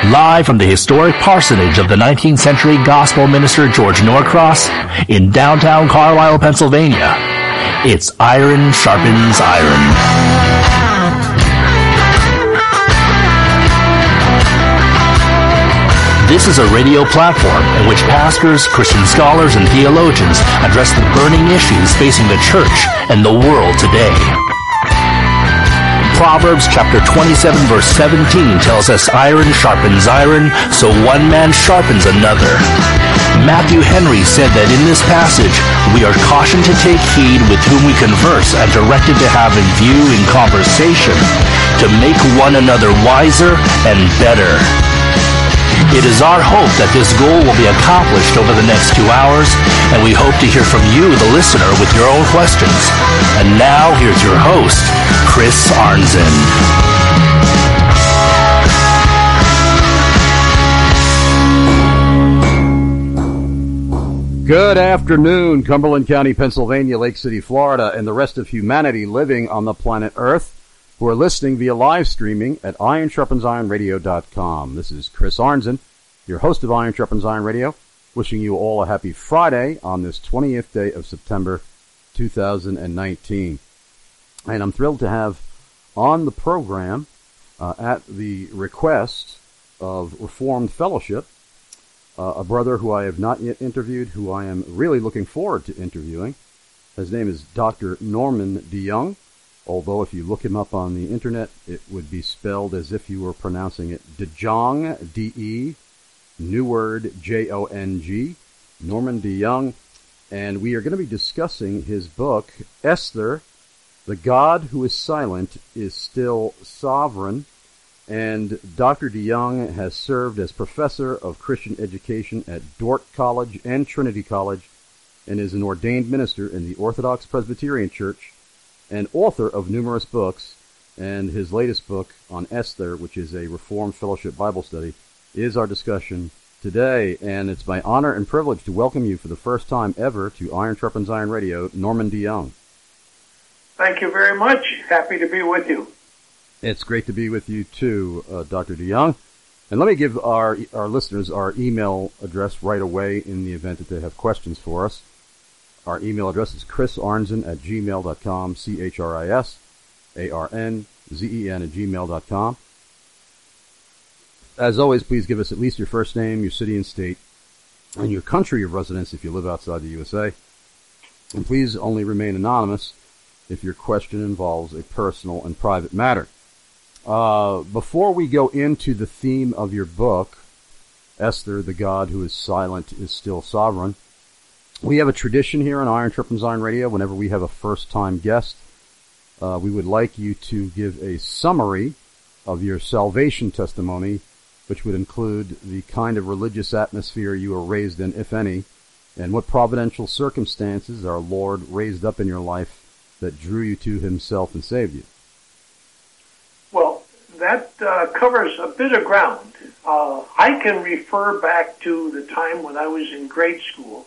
Live from the historic parsonage of the 19th century gospel minister George Norcross in downtown Carlisle, Pennsylvania, it's Iron Sharpens Iron. This is a radio platform in which pastors, Christian scholars, and theologians address the burning issues facing the church and the world today. Proverbs chapter 27 verse 17 tells us iron sharpens iron, so one man sharpens another. Matthew Henry said that in this passage, we are cautioned to take heed with whom we converse and directed to have in view in conversation to make one another wiser and better. It is our hope that this goal will be accomplished over the next 2 hours, and we hope to hear from you, the listener, with your own questions. And now, here's your host, Chris Arnzen. Good afternoon, Cumberland County, Pennsylvania, Lake City, Florida, and the rest of humanity living on the planet Earth who are listening via live streaming at IronSharpensIronRadio.com. This is Chris Arnzen, your host of Iron Sharpens Iron Radio, wishing you all a happy Friday on this 20th day of September 2019. And I'm thrilled to have on the program, at the request of Reformed Fellowship, a brother who I have not yet interviewed, who I am really looking forward to interviewing. His name is Dr. Norman DeYoung. Although if you look him up on the internet, it would be spelled as if you were pronouncing it DeJong, D-E, new word, J-O-N-G, Norman DeYoung. And we are going to be discussing his book, Esther, The God Who is Silent is Still Sovereign. And Dr. DeYoung has served as professor of Christian education at Dordt College and Trinity College and is an ordained minister in the Orthodox Presbyterian Church and author of numerous books, and his latest book on Esther, which is a Reformed Fellowship Bible study, is our discussion today. And it's my honor and privilege to welcome you for the first time ever to Iron Sharpens Iron Radio, Norman DeYoung. Thank you very much. Happy to be with you. It's great to be with you too, Dr. DeYoung. And let me give our listeners our email address right away in the event that they have questions for us. Our email address is chrisarnzen@gmail.com, CHRISARNZEN@gmail.com. As always, please give us at least your first name, your city and state, and your country of residence if you live outside the USA. And please only remain anonymous if your question involves a personal and private matter. Before we go into the theme of your book, Esther, the God Who is Silent is Still Sovereign, we have a tradition here on Iron Sharpens Iron Radio. Whenever we have a first-time guest, we would like you to give a summary of your salvation testimony, which would include the kind of religious atmosphere you were raised in, if any, and what providential circumstances our Lord raised up in your life that drew you to himself and saved you. Well, that covers a bit of ground. I can refer back to the time when I was in grade school.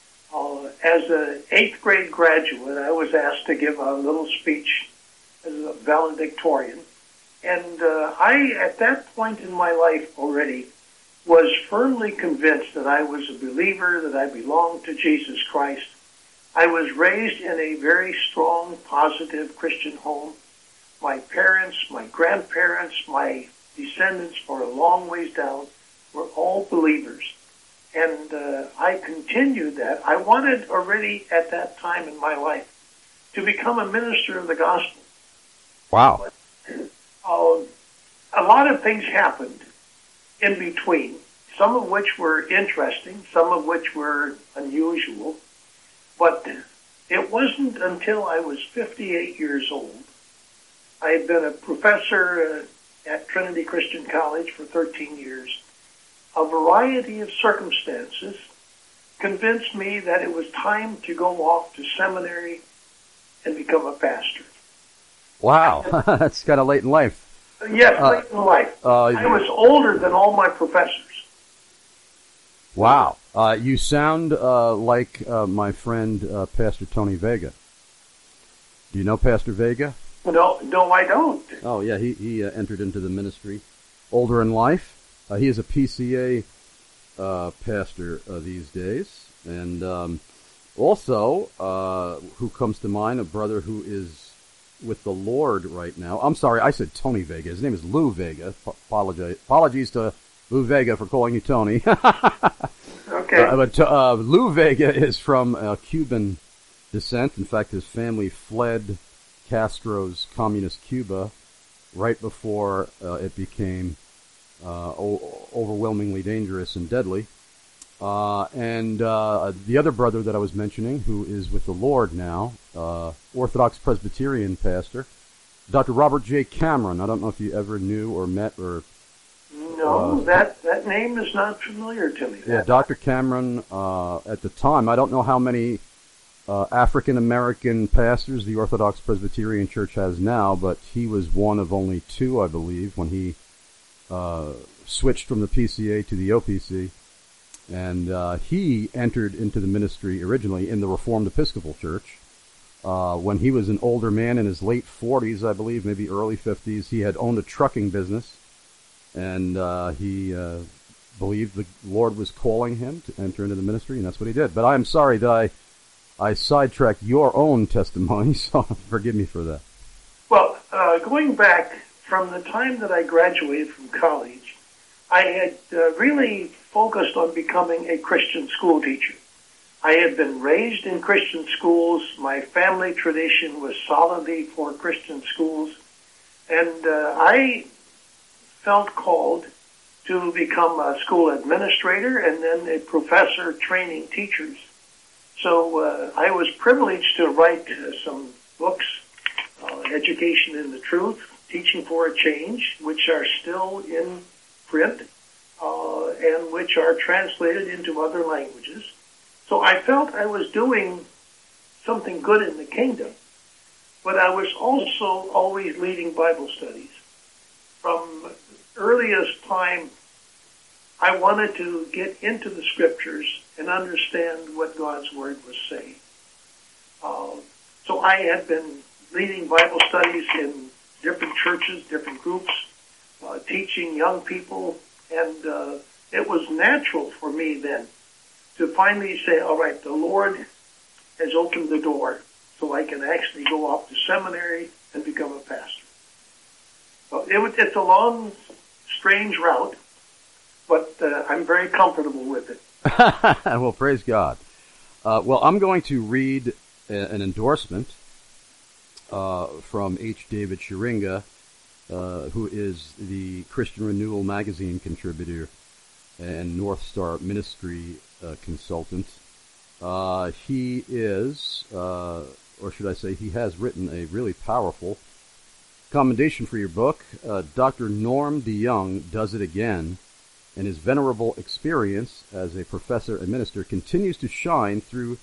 As an 8th grade graduate, I was asked to give a little speech as a valedictorian. And I, at that point in my life already, was firmly convinced that I was a believer, that I belonged to Jesus Christ. I was raised in a very strong, positive Christian home. My parents, my grandparents, my descendants for a long ways down were all believers. And I continued that. I wanted already at that time in my life to become a minister of the gospel. Wow. But, a lot of things happened in between, some of which were interesting, some of which were unusual. But it wasn't until I was 58 years old. I had been a professor at Trinity Christian College for 13 years. A variety of circumstances convinced me that it was time to go off to seminary and become a pastor. Wow, that's kind of late in life. Yes, late in life. I was older than all my professors. Wow. You sound like my friend Pastor Tony Vega. Do you know Pastor Vega? No, I don't. Oh, yeah, he entered into the ministry older in life. He is a PCA pastor these days. And also, who comes to mind, a brother who is with the Lord right now. I'm sorry, I said Tony Vega. His name is Lou Vega. Apologies to Lou Vega for calling you Tony. Okay. But Lou Vega is from Cuban descent. In fact, his family fled Castro's communist Cuba right before it became overwhelmingly dangerous and deadly. And the other brother that I was mentioning, who is with the Lord now, Orthodox Presbyterian pastor, Dr. Robert J. Cameron. I don't know if you ever knew or met or... No, that name is not familiar to me. Yeah, Dr. Cameron, at the time, I don't know how many African-American pastors the Orthodox Presbyterian Church has now, but he was one of only two, I believe, when he switched from the PCA to the OPC. And he entered into the ministry originally in the Reformed Episcopal Church. When he was an older man in his late 40s, I believe, maybe early 50s, he had owned a trucking business. And he believed the Lord was calling him to enter into the ministry, and that's what he did. But I'm sorry that I sidetracked your own testimony, so forgive me for that. Well, going back from the time that I graduated from college, I had really focused on becoming a Christian school teacher. I had been raised in Christian schools. My family tradition was solidly for Christian schools. And I felt called to become a school administrator and then a professor training teachers. So I was privileged to write some books, Education in the Truth, Teaching for a Change, which are still in print and which are translated into other languages. So I felt I was doing something good in the kingdom, but I was also always leading Bible studies. From earliest time, I wanted to get into the scriptures and understand what God's word was saying. So I had been leading Bible studies in different churches, different groups, teaching young people, and it was natural for me then to finally say, all right, the Lord has opened the door so I can actually go off to seminary and become a pastor. So it's a long, strange route, but I'm very comfortable with it. Well, praise God. Well, I'm going to read an endorsement from H. David Shiringa, who is the Christian Renewal magazine contributor and North Star Ministry consultant. He is, or should I say, he has written a really powerful commendation for your book. Dr. Norm DeYoung does it again, and his venerable experience as a professor and minister continues to shine through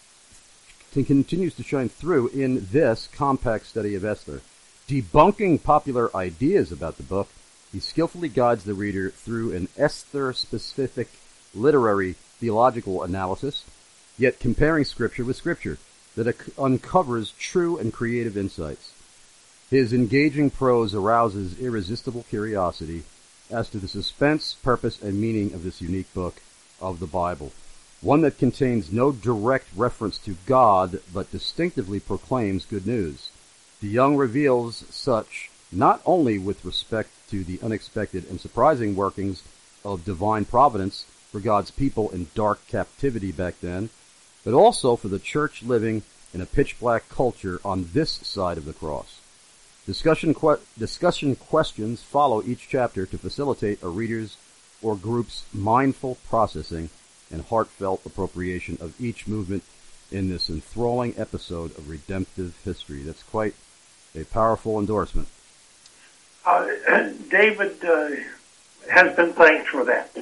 in this compact study of Esther. Debunking popular ideas about the book, he skillfully guides the reader through an Esther-specific literary theological analysis, yet comparing Scripture with Scripture, that uncovers true and creative insights. His engaging prose arouses irresistible curiosity as to the suspense, purpose, and meaning of this unique book of the Bible, one that contains no direct reference to God, but distinctively proclaims good news. DeYoung reveals such not only with respect to the unexpected and surprising workings of divine providence for God's people in dark captivity back then, but also for the church living in a pitch-black culture on this side of the cross. Discussion questions follow each chapter to facilitate a reader's or group's mindful processing and heartfelt appropriation of each movement in this enthralling episode of redemptive history. That's quite a powerful endorsement. David has been thanked for that.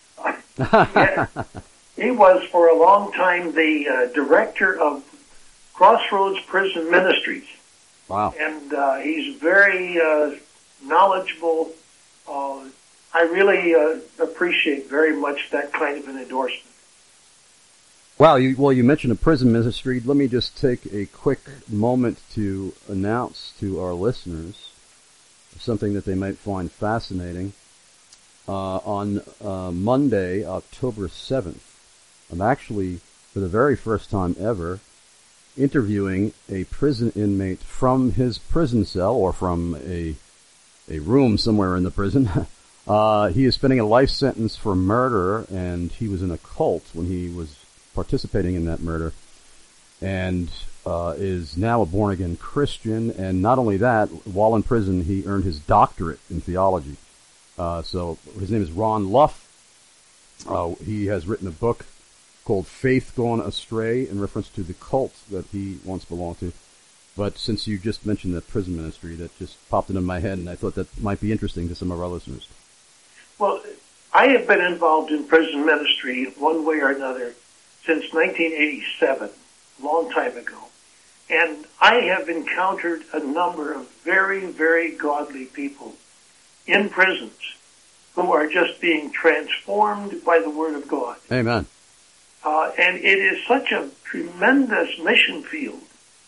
He was for a long time the director of Crossroads Prison Ministries. Wow. And he's very knowledgeable. I really appreciate very much that kind of an endorsement. Wow, you mentioned a prison ministry. Let me just take a quick moment to announce to our listeners something that they might find fascinating. on Monday, October 7th. I'm actually, for the very first time ever, interviewing a prison inmate from his prison cell or from a room somewhere in the prison. He is spending a life sentence for murder, and he was in a cult when he was participating in that murder, and is now a born-again Christian. And not only that, while in prison, he earned his doctorate in theology. So his name is Ron Luff. He has written a book called Faith Gone Astray in reference to the cult that he once belonged to. But since you just mentioned the prison ministry, that just popped into my head, and I thought that might be interesting to some of our listeners. Well, I have been involved in prison ministry one way or another since 1987, a long time ago. And I have encountered a number of very, very godly people in prisons who are just being transformed by the Word of God. Amen. And it is such a tremendous mission field.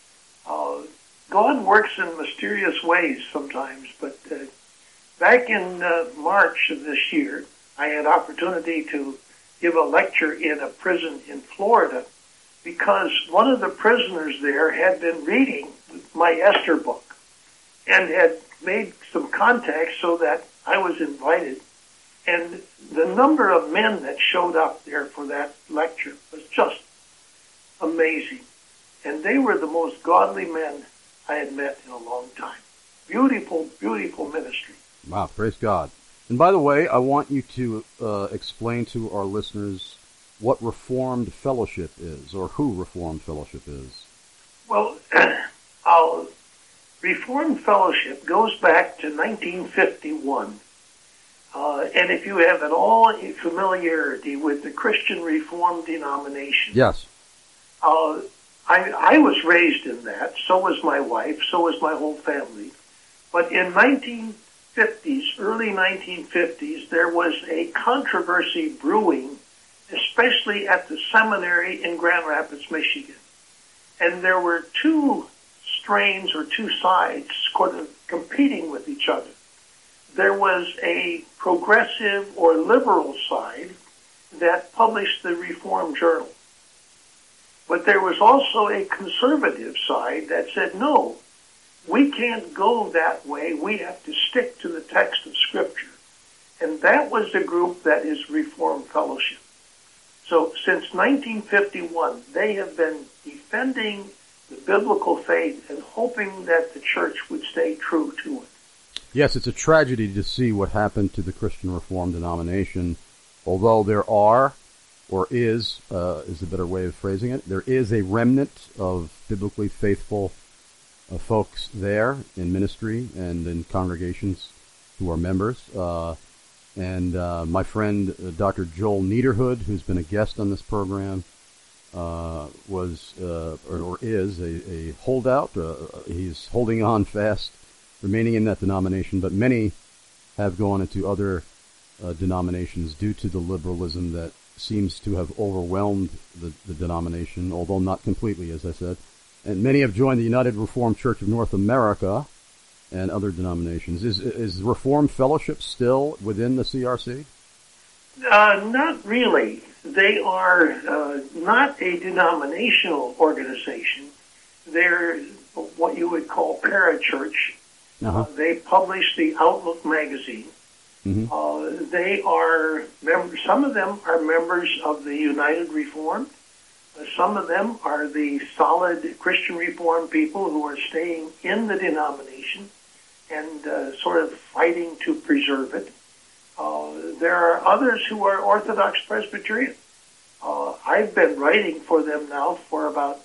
God works in mysterious ways sometimes, but back in March of this year, I had opportunity to give a lecture in a prison in Florida because one of the prisoners there had been reading my Esther book and had made some contacts so that I was invited. And the number of men that showed up there for that lecture was just amazing. And they were the most godly men I had met in a long time. Beautiful, beautiful ministry. Wow, praise God. And by the way, I want you to explain to our listeners what Reformed Fellowship is, or who Reformed Fellowship is. Well, Reformed Fellowship goes back to 1951. And if you have at all familiarity with the Christian Reformed denomination. Yes. I was raised in that, so was my wife, so was my whole family. But in 1950s, early 1950s, there was a controversy brewing, especially at the seminary in Grand Rapids, Michigan. And there were two strains or two sides sort of competing with each other. There was a progressive or liberal side that published the Reformed Journal. But there was also a conservative side that said, no, we can't go that way. We have to stick to the text of Scripture. And that was the group that is Reformed Fellowship. So since 1951, they have been defending the biblical faith and hoping that the church would stay true to it. Yes, it's a tragedy to see what happened to the Christian Reformed denomination, although there are, or is a better way of phrasing it, there is a remnant of biblically faithful folks there in ministry and in congregations who are members. And my friend, Dr. Joel Niederhood, who's been a guest on this program, was or is a holdout. He's holding on fast, remaining in that denomination, but many have gone into other denominations due to the liberalism that seems to have overwhelmed the denomination, although not completely, as I said. And many have joined the United Reformed Church of North America and other denominations. Is Reformed Fellowship still within the CRC? Not really. They are not a denominational organization. They're what you would call parachurch. Uh-huh. They publish the Outlook magazine. Mm-hmm. They are members. Some of them are members of the United Reformed. Some of them are the solid Christian Reformed people who are staying in the denomination and sort of fighting to preserve it. There are others who are Orthodox Presbyterian. I've been writing for them now for about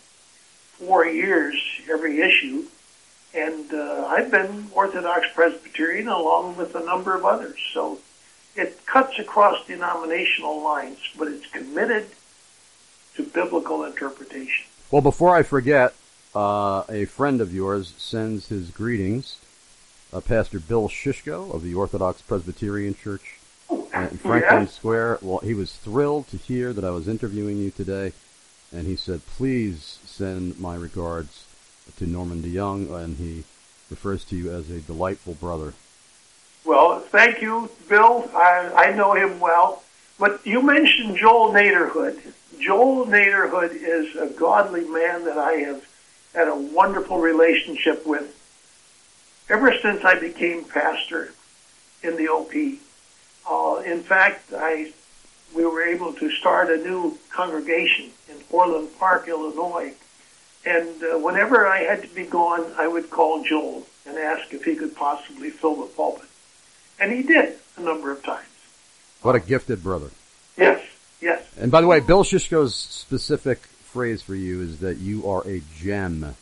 4 years, every issue. And I've been Orthodox Presbyterian along with a number of others. So it cuts across denominational lines, but it's committed to biblical interpretation. Well, before I forget, a friend of yours sends his greetings, Pastor Bill Shishko of the Orthodox Presbyterian Church in Franklin Square. Well, he was thrilled to hear that I was interviewing you today, and he said, please send my regards to Norman DeYoung, and he refers to you as a delightful brother. Well, thank you, Bill. I know him well. But you mentioned Joel Naderhood. Joel Naderhood is a godly man that I have had a wonderful relationship with ever since I became pastor in the OP. In fact, we were able to start a new congregation in Orland Park, Illinois. And whenever I had to be gone, I would call Joel and ask if he could possibly fill the pulpit. And he did a number of times. What a gifted brother. Yes, yes. And by the way, Bill Shishko's specific phrase for you is that you are a gem.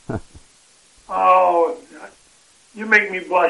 Oh, you make me blush.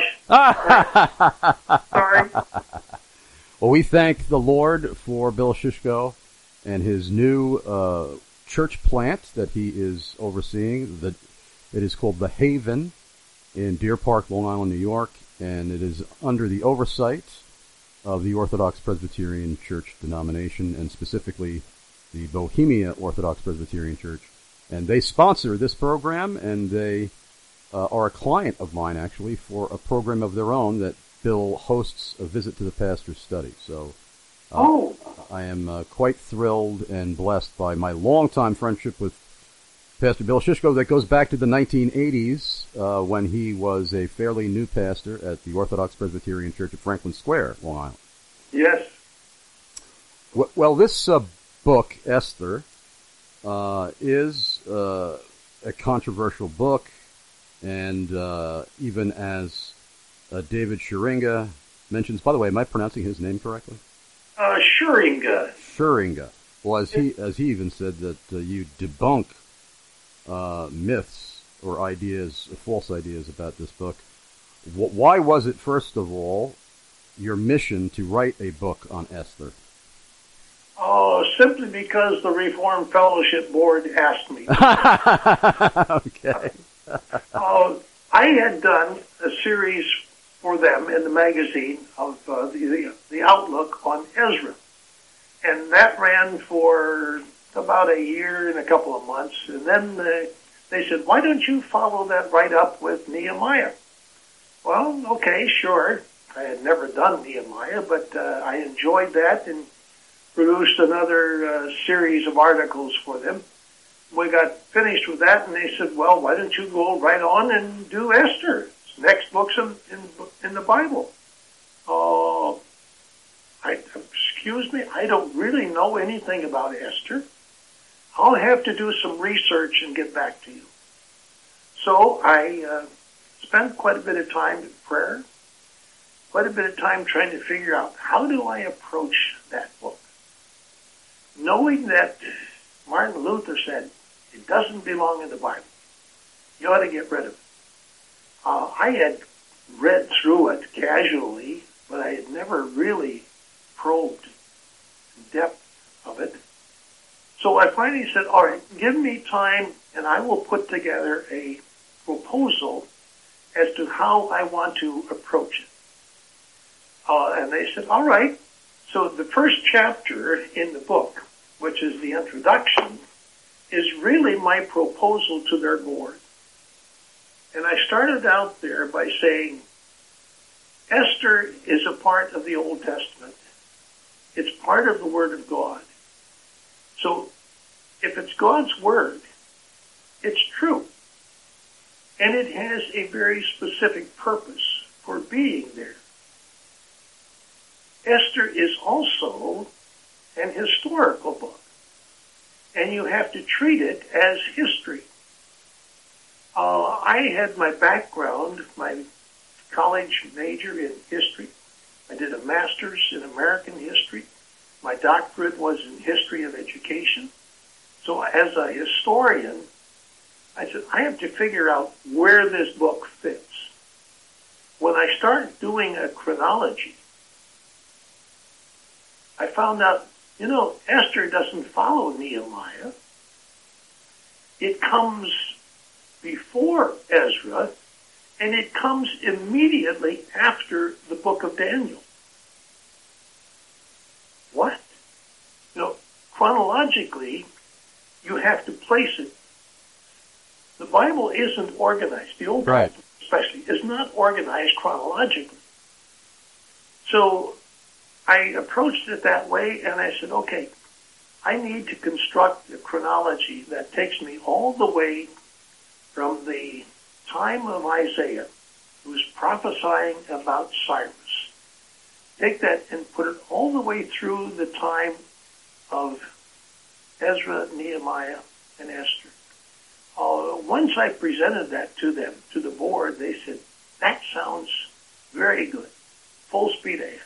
Sorry. Well, we thank the Lord for Bill Shishko and his new church plant that he is overseeing. It is called The Haven in Deer Park, Long Island, New York, and it is under the oversight of the Orthodox Presbyterian Church denomination, and specifically the Bohemia Orthodox Presbyterian Church. And they sponsor this program, and they are a client of mine, actually, for a program of their own that Bill hosts a visit to the pastor's study. So I am quite thrilled and blessed by my longtime friendship with Pastor Bill Shishko that goes back to the 1980s when he was a fairly new pastor at the Orthodox Presbyterian Church at Franklin Square, Long Island. Yes. Well, this book, Esther, is a controversial book, and even as David Schuringa mentions, by the way, am I pronouncing his name correctly? Schuringa. Schuringa. Well, as he even said that you debunk myths or ideas, false ideas about this book. Why was it, first of all, your mission to write a book on Esther? Oh, simply because the Reformed Fellowship Board asked me. Okay. I had done a series for them in the magazine of the Outlook on Ezra. And that ran for about a year and a couple of months. And then they said, why don't you follow that right up with Nehemiah? Well, okay, sure. I had never done Nehemiah, but I enjoyed that and produced another series of articles for them. We got finished with that, and they said, well, why don't you go right on and do Esther? It's next books in the Bible. Excuse me, I don't really know anything about Esther. I'll have to do some research and get back to you. So I spent quite a bit of time in prayer, quite a bit of time trying to figure out how do I approach that book. Knowing that Martin Luther said, it doesn't belong in the Bible. You ought to get rid of it. I had read through it casually, but I had never really probed the depth of it. So I finally said, all right, give me time and I will put together a proposal as to how I want to approach it. And they said, all right. So the first chapter in the book, which is the introduction, is really my proposal to their board. And I started out there by saying, Esther is a part of the Old Testament. It's part of the Word of God. So if it's God's Word, it's true. And it has a very specific purpose for being there. Esther is also an historical book. And you have to treat it as history. I had my background, my college major in history. I did a master's in American history. My doctorate was in history of education. So as a historian, I said, I have to figure out where this book fits. When I started doing a chronology, I found out, Esther doesn't follow Nehemiah. It comes before Ezra, and it comes immediately after the book of Daniel. What? Chronologically, you have to place it. The Bible isn't organized. The Old Testament, especially, is not organized chronologically. So I approached it that way, and I said, okay, I need to construct a chronology that takes me all the way from the time of Isaiah, who was prophesying about Cyrus. Take that and put it all the way through the time of Ezra, Nehemiah, and Esther. Once I presented that to them, to the board, they said, that sounds very good. Full speed ahead.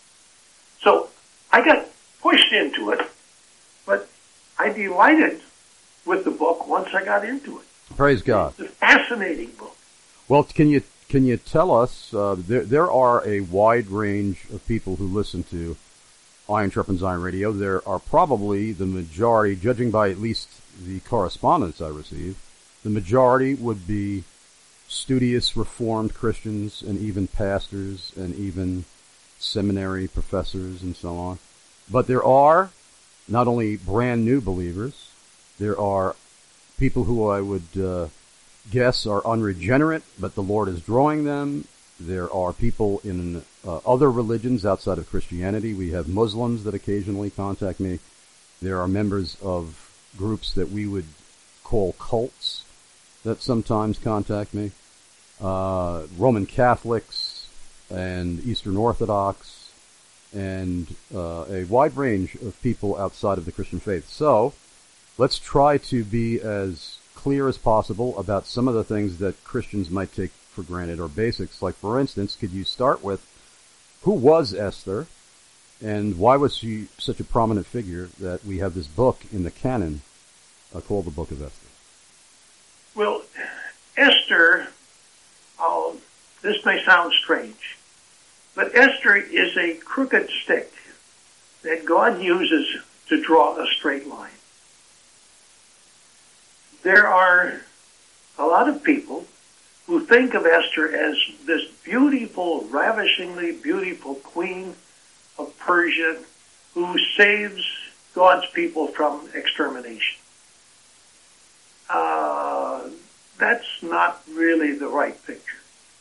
So I got pushed into it, but I delighted with the book once I got into it. Praise God. It's a fascinating book. Well, can you tell us, there are a wide range of people who listen to Iron Sharpens Iron Radio. There are probably the majority, judging by at least the correspondence I receive, the majority would be studious Reformed Christians and even pastors and even seminary professors and so on. But there are not only brand new believers, there are people who I would guess are unregenerate, but the Lord is drawing them. There are people in other religions outside of Christianity. We have Muslims that occasionally contact me. There are members of groups that we would call cults that sometimes contact me. Roman Catholics and Eastern Orthodox and a wide range of people outside of the Christian faith. So let's try to be as clear as possible about some of the things that Christians might take for granted, or basics. Like, for instance, could you start with who was Esther and why was she such a prominent figure that we have this book in the canon called the Book of Esther? Well, Esther, this may sound strange, but Esther is a crooked stick that God uses to draw a straight line. There are a lot of people who think of Esther as this beautiful, ravishingly beautiful queen of Persia who saves God's people from extermination. That's not really the right picture.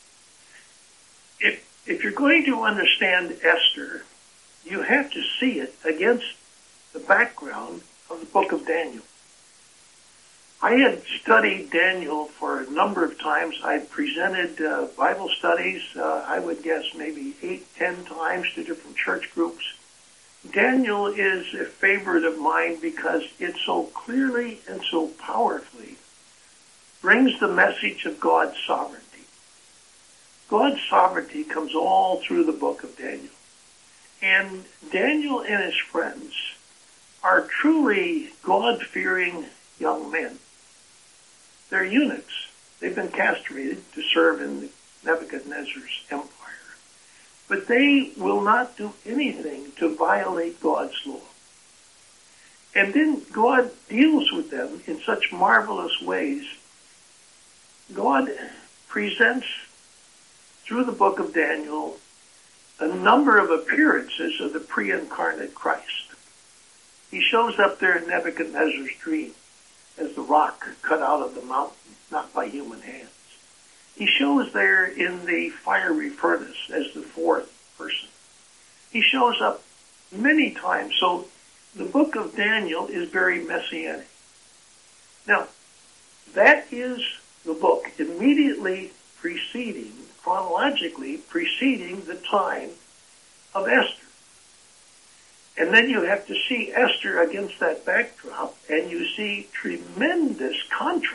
If you're going to understand Esther, you have to see it against the background of the book of Daniel. I had studied Daniel for a number of times. I presented Bible studies, I would guess maybe 8-10 times to different church groups. Daniel is a favorite of mine because it so clearly and so powerfully brings the message of God's sovereignty. God's sovereignty comes all through the book of Daniel. And Daniel and his friends are truly God-fearing young men. They're eunuchs. They've been castrated to serve in Nebuchadnezzar's empire. But they will not do anything to violate God's law. And then God deals with them in such marvelous ways. God presents through the book of Daniel a number of appearances of the pre-incarnate Christ. He shows up there in Nebuchadnezzar's dream as the rock cut out of the mountain, not by human hands. He shows there in the fiery furnace as the fourth person. He shows up many times. So the book of Daniel is very messianic. Now, that is the book immediately preceding, chronologically preceding the time of Esther. And then you have to see Esther against that backdrop, and you see tremendous contrast.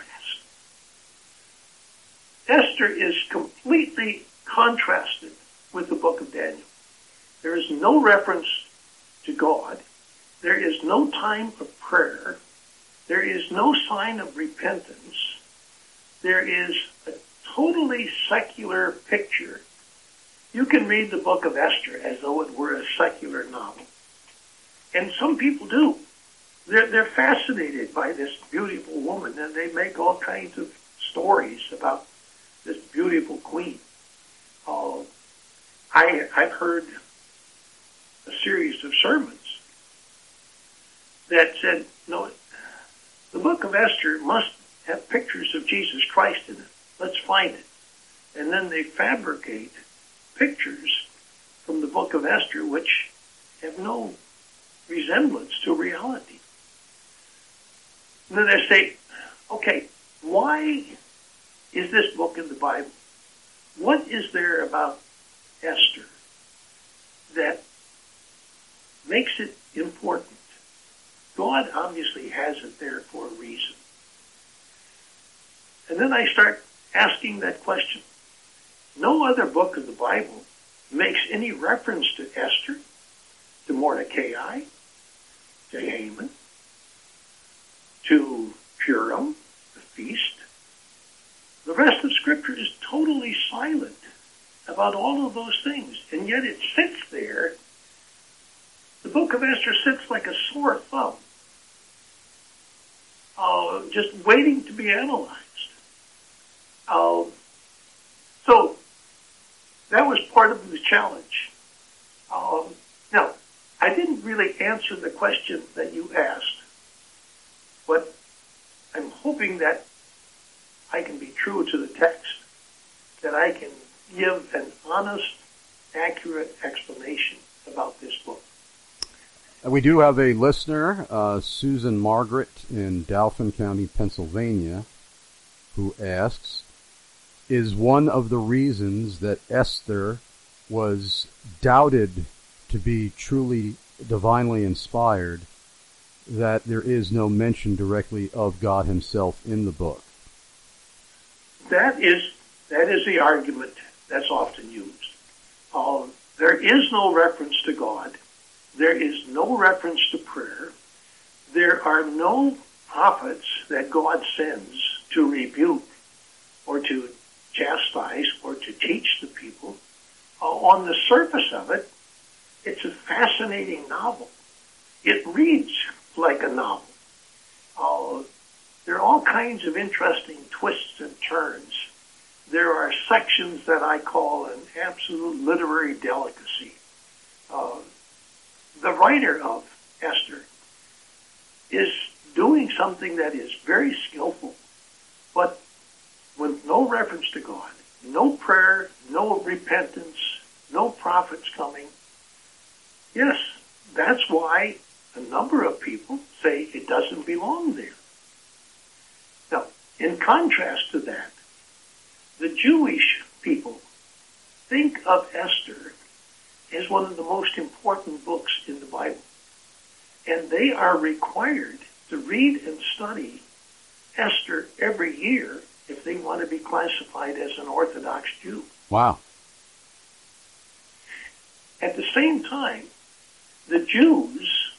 Esther is completely contrasted with the book of Daniel. There is no reference to God. There is no time of prayer. There is no sign of repentance. There is a totally secular picture. You can read the book of Esther as though it were a secular novel. And some people do. They're fascinated by this beautiful woman, and they make all kinds of stories about this beautiful queen. I've heard a series of sermons that said, no, the book of Esther must have pictures of Jesus Christ in it. Let's find it. And then they fabricate pictures from the book of Esther which have no resemblance to reality. And then they say, okay, why is this book in the Bible? What is there about Esther that makes it important? God obviously has it there for a reason. And then I start asking that question. No other book of the Bible makes any reference to Esther, to Mordecai, to Haman, to Purim, the feast. The rest of Scripture is totally silent about all of those things, and yet it sits there. The book of Esther sits like a sore thumb, just waiting to be analyzed. So that was part of the challenge. Now, I didn't really answer the question that you asked, but I'm hoping that I can be true to the text, that I can give an honest, accurate explanation about this book. We do have a listener, Susan Margaret in Dauphin County, Pennsylvania, who asks, is one of the reasons that Esther was doubted to be truly divinely inspired that there is no mention directly of God himself in the book? That is the argument that's often used. There is no reference to God. There is no reference to prayer. There are no prophets that God sends to rebuke or to chastise or to teach the people. On the surface of it, it's a fascinating novel. It reads like a novel. There are all kinds of interesting twists and turns. There are sections that I call an absolute literary delicacy. The writer of Esther is doing something that is very skillful, but with no reference to God, no prayer, no repentance, no prophets coming. Yes, that's why a number of people say it doesn't belong there. Now, in contrast to that, the Jewish people think of Esther as one of the most important books in the Bible. And they are required to read and study Esther every year if they want to be classified as an Orthodox Jew. Wow. At the same time, the Jews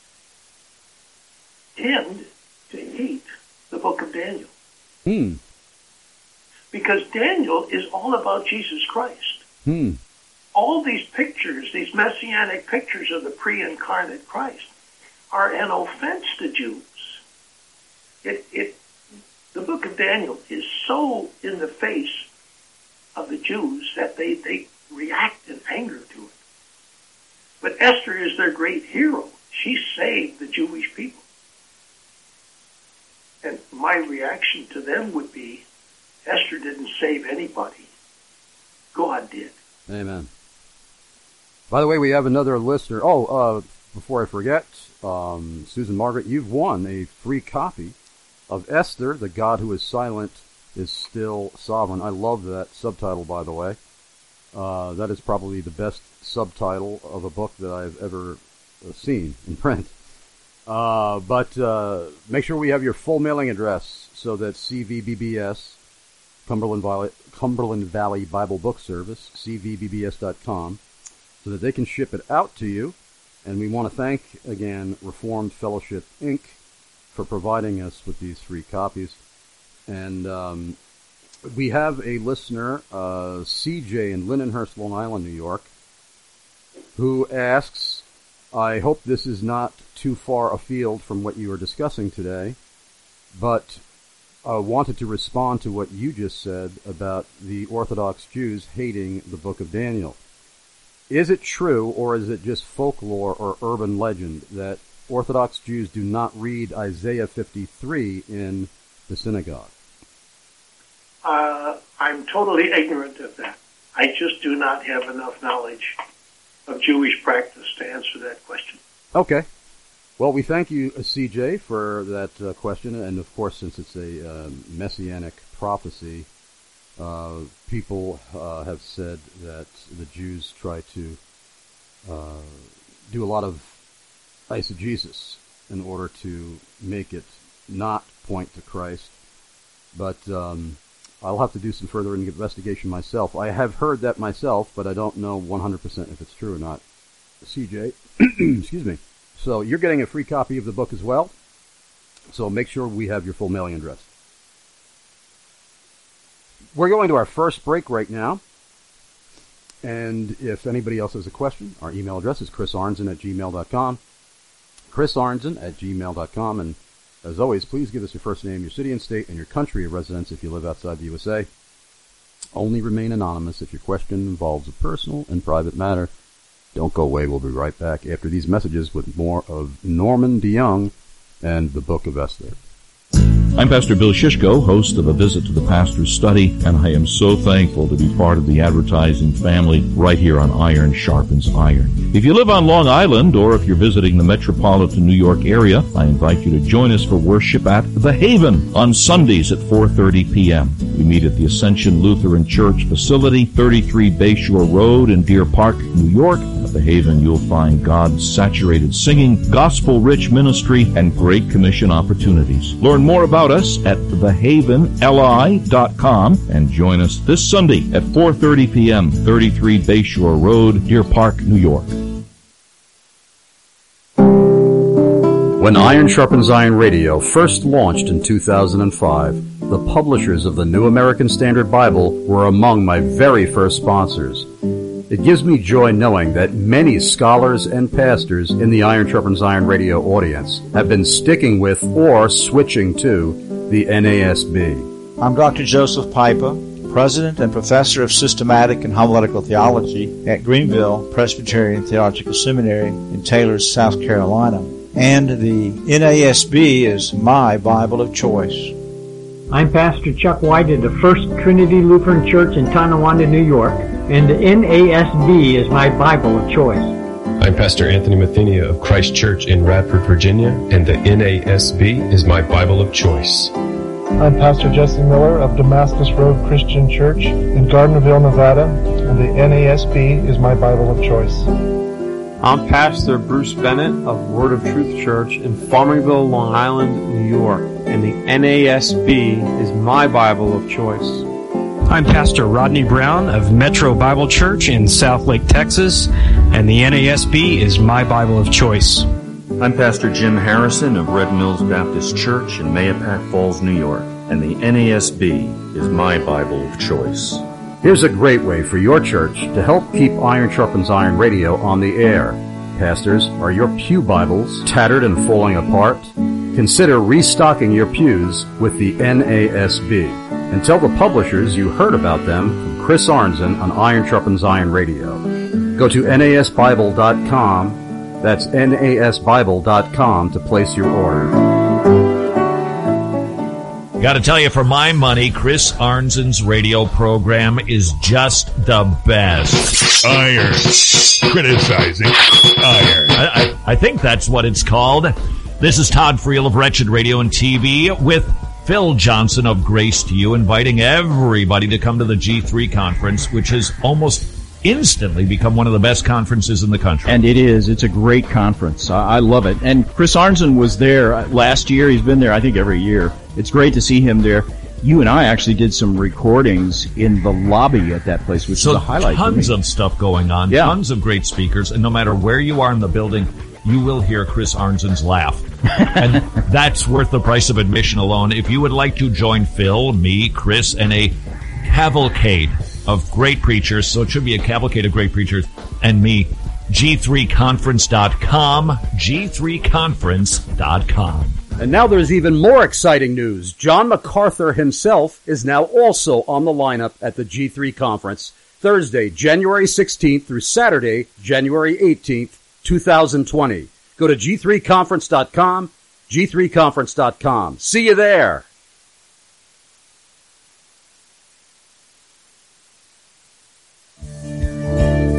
tend to hate the book of Daniel. Because Daniel is all about Jesus Christ. All these pictures, these messianic pictures of the pre-incarnate Christ, are an offense to Jews. The book of Daniel is so in the face of the Jews that they react in anger to it. But Esther is their great hero. She saved the Jewish people. And my reaction to them would be, Esther didn't save anybody. God did. Amen. By the way, we have another listener. Before I forget, Susan Margaret, you've won a free copy of Esther, the God who is silent is still sovereign. I love that subtitle, by the way. That is probably the best subtitle of a book that I've ever seen in print. But make sure we have your full mailing address so that CVBBS, Cumberland Valley Bible Book Service, cvbbs.com, so that they can ship it out to you. And we want to thank, again, Reformed Fellowship, Inc., for providing us with these free copies. And we have a listener, CJ in Lindenhurst, Long Island, New York, who asks, I hope this is not too far afield from what you are discussing today, but wanted to respond to what you just said about the Orthodox Jews hating the book of Daniel. Is it true, or is it just folklore or urban legend, that Orthodox Jews do not read Isaiah 53 in the synagogue? I'm totally ignorant of that. I just do not have enough knowledge of Jewish practice to answer that question. Okay. Well, we thank you, CJ, for that question. And, of course, since it's a messianic prophecy, people have said that the Jews try to do a lot of eisegesis in order to make it not point to Christ. But I'll have to do some further investigation myself. I have heard that myself, but I don't know 100% if it's true or not. CJ, excuse me. So you're getting a free copy of the book as well. So make sure we have your full mailing address. We're going to our first break right now. And if anybody else has a question, our email address is chrisarnson@gmail.com. chrisarnson@gmail.com. And as always, please give us your first name, your city and state, and your country of residence if you live outside the USA. Only remain anonymous if your question involves a personal and private matter. Don't go away. We'll be right back after these messages with more of Norman DeYoung and the Book of Esther. I'm Pastor Bill Shishko, host of A Visit to the Pastor's Study, and I am so thankful to be part of the advertising family right here on Iron Sharpens Iron. If you live on Long Island or if you're visiting the metropolitan New York area, I invite you to join us for worship at The Haven on Sundays at 4:30 p.m. We meet at the Ascension Lutheran Church facility, 33 Bayshore Road in Deer Park, New York. At The Haven, you'll find God-saturated singing, gospel-rich ministry, and Great Commission opportunities. Learn more about us at thehavenli.com and join us this Sunday at 4:30 p.m., 33 Bayshore Road, Deer Park, New York. When Iron Sharpens Iron Radio first launched in 2005, the publishers of the New American Standard Bible were among my very first sponsors. It gives me joy knowing that many scholars and pastors in the Iron Sharpens Iron Radio audience have been sticking with or switching to the NASB. I'm Dr. Joseph Pipa, President and Professor of Systematic and Homiletical Theology at Greenville Presbyterian Theological Seminary in Taylor, South Carolina. And the NASB is my Bible of choice. I'm Pastor Chuck White at the First Trinity Lutheran Church in Tonawanda, New York, and the NASB is my Bible of choice. I'm Pastor Anthony Mathenia of Christ Church in Radford, Virginia, and the NASB is my Bible of choice. I'm Pastor Jesse Miller of Damascus Road Christian Church in Gardnerville, Nevada, and the NASB is my Bible of choice. I'm Pastor Bruce Bennett of Word of Truth Church in Farmingville, Long Island, New York, and the NASB is my Bible of choice. I'm Pastor Rodney Brown of Metro Bible Church in Southlake, Texas, and the NASB is my Bible of choice. I'm Pastor Jim Harrison of Red Mills Baptist Church in Mahopac Falls, New York, and the NASB is my Bible of choice. Here's a great way for your church to help keep Iron Sharpens Iron Radio on the air. Pastors, are your pew Bibles tattered and falling apart? Consider restocking your pews with the NASB. And tell the publishers you heard about them from Chris Arnzen on Iron Sharpens Iron Radio. Go to nasbible.com, that's nasbible.com, to place your order. Got to tell you, for my money, Chris Arnzen's radio program is just the best. Iron. Criticizing iron. I think that's what it's called. This is Todd Friel of Wretched Radio and TV with Phil Johnson of Grace to You, inviting everybody to come to the G3 conference, which has almost instantly become one of the best conferences in the country. And it is. It's a great conference. I love it. And Chris Arnzen was there last year. He's been there, I think, every year. It's great to see him there. You and I actually did some recordings in the lobby at that place, which is a highlight. Tons of stuff going on, tons of great speakers, and no matter where you are in the building, you will hear Chris Arnzen's laugh. And that's worth the price of admission alone. If you would like to join Phil, me, Chris, and a cavalcade of great preachers, so it should be a cavalcade of great preachers, and me, G3conference.com, G3conference.com. And now there's even more exciting news. John MacArthur himself is now also on the lineup at the G3 conference, Thursday, January 16th through Saturday, January 18th, 2020. Go to G3conference.com, G3conference.com. See you there.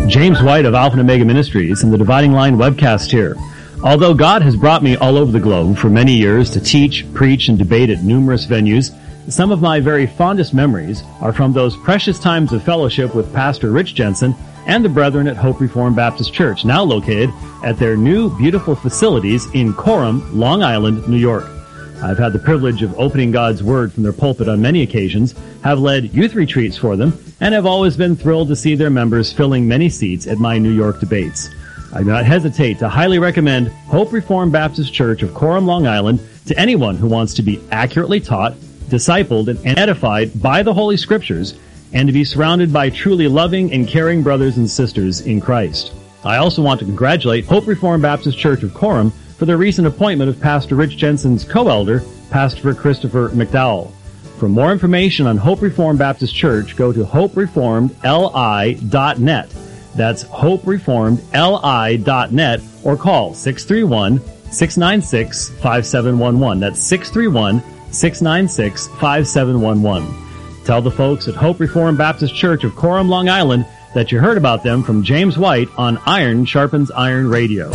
James White of Alpha and Omega Ministries and the Dividing Line webcast here. Although God has brought me all over the globe for many years to teach, preach, and debate at numerous venues, some of my very fondest memories are from those precious times of fellowship with Pastor Rich Jensen and the brethren at Hope Reformed Baptist Church, now located at their new beautiful facilities in Coram, Long Island, New York. I've had the privilege of opening God's Word from their pulpit on many occasions, have led youth retreats for them, and have always been thrilled to see their members filling many seats at my New York debates. I do not hesitate to highly recommend Hope Reformed Baptist Church of Coram, Long Island to anyone who wants to be accurately taught, discipled, and edified by the Holy Scriptures, and to be surrounded by truly loving and caring brothers and sisters in Christ. I also want to congratulate Hope Reformed Baptist Church of Coram for the recent appointment of Pastor Rich Jensen's co-elder, Pastor Christopher McDowell. For more information on Hope Reformed Baptist Church, go to hopereformedli.net. That's hopereformedli.net, or call 631-696-5711. That's 631-696-5711. Tell the folks at Hope Reformed Baptist Church of Coram, Long Island, that you heard about them from James White on Iron Sharpens Iron Radio.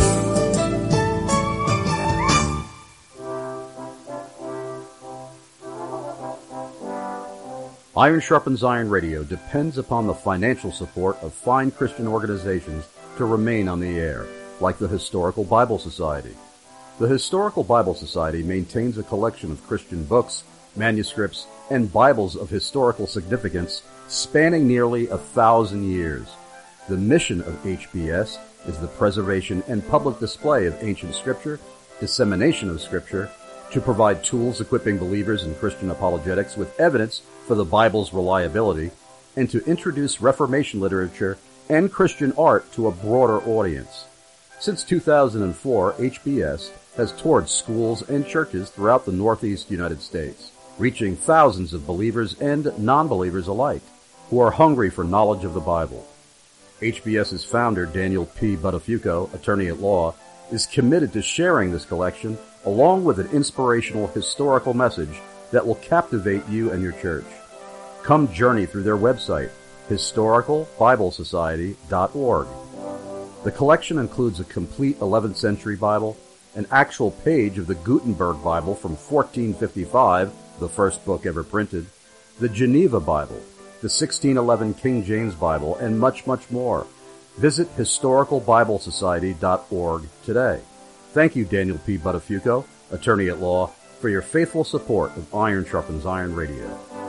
Iron Sharpens Iron Radio depends upon the financial support of fine Christian organizations to remain on the air, like the Historical Bible Society. The Historical Bible Society maintains a collection of Christian books, manuscripts, and Bibles of historical significance spanning nearly 1,000 years. The mission of HBS is the preservation and public display of ancient Scripture, dissemination of Scripture, to provide tools equipping believers in Christian apologetics with evidence for the Bible's reliability, and to introduce Reformation literature and Christian art to a broader audience. Since 2004, HBS has toured schools and churches throughout the Northeast United States, reaching thousands of believers and non-believers alike who are hungry for knowledge of the Bible. HBS's founder, Daniel P. Buttafuoco, attorney at law, is committed to sharing this collection along with an inspirational historical message that will captivate you and your church. Come journey through their website, historicalbiblesociety.org. The collection includes a complete 11th century Bible, an actual page of the Gutenberg Bible from 1455, the first book ever printed, the Geneva Bible, the 1611 King James Bible, and much, much more. Visit historicalbiblesociety.org today. Thank you, Daniel P. Buttafuoco, attorney at law, for your faithful support of Iron Sharpens Iron Radio.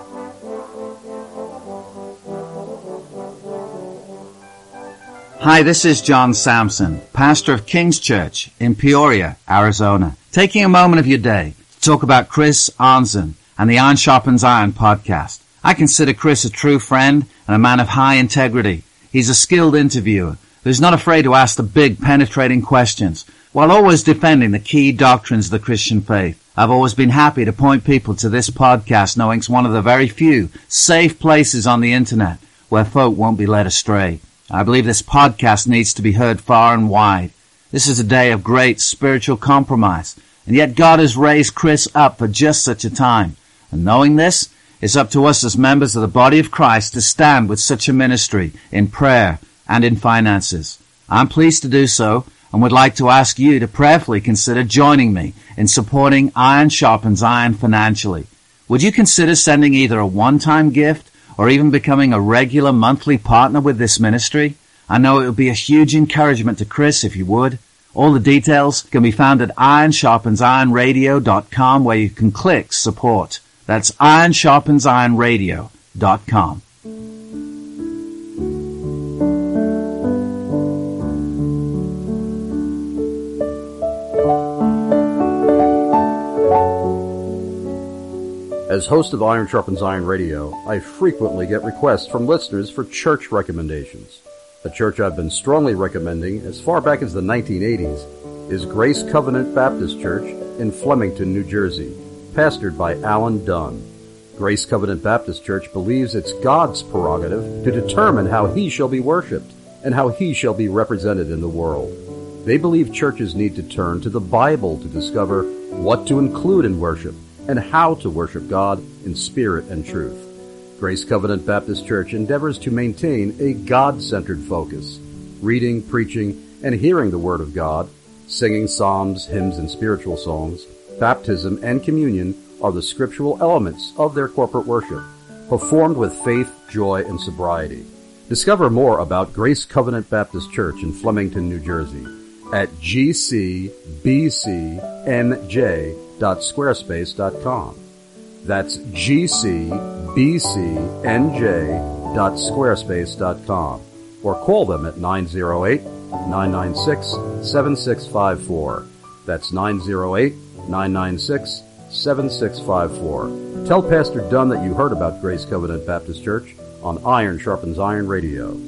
Hi, this is John Sampson, pastor of King's Church in Peoria, Arizona, taking a moment of your day to talk about Chris Arnzen and the Iron Sharpens Iron podcast. I consider Chris a true friend and a man of high integrity. He's a skilled interviewer who's not afraid to ask the big, penetrating questions, while always defending the key doctrines of the Christian faith. I've always been happy to point people to this podcast, knowing it's one of the very few safe places on the internet where folk won't be led astray. I believe this podcast needs to be heard far and wide. This is a day of great spiritual compromise, and yet God has raised Chris up for just such a time. And knowing this, it's up to us as members of the body of Christ to stand with such a ministry in prayer and in finances. I'm pleased to do so, and would like to ask you to prayerfully consider joining me in supporting Iron Sharpens Iron financially. Would you consider sending either a one-time gift or even becoming a regular monthly partner with this ministry? I know it would be a huge encouragement to Chris if you would. All the details can be found at ironsharpensironradio.com, where you can click support. That's ironsharpensironradio.com. As host of Iron Sharpens Iron Radio, I frequently get requests from listeners for church recommendations. A church I've been strongly recommending as far back as the 1980s is Grace Covenant Baptist Church in Flemington, New Jersey, pastored by Alan Dunn. Grace Covenant Baptist Church believes it's God's prerogative to determine how He shall be worshipped and how He shall be represented in the world. They believe churches need to turn to the Bible to discover what to include in worship and how to worship God in spirit and truth. Grace Covenant Baptist Church endeavors to maintain a God-centered focus reading, preaching, and hearing the Word of God, singing psalms, hymns, and spiritual songs, baptism, and communion are the scriptural elements of their corporate worship, performed with faith, joy, and sobriety. Discover more about Grace Covenant Baptist Church in Flemington, New Jersey at gcbcnj.squarespace.com. That's gcbcnj.squarespace.com. Or call them at 908-996-7654. That's 908-996-7654. Tell Pastor Dunn that you heard about Grace Covenant Baptist Church on Iron Sharpens Iron Radio.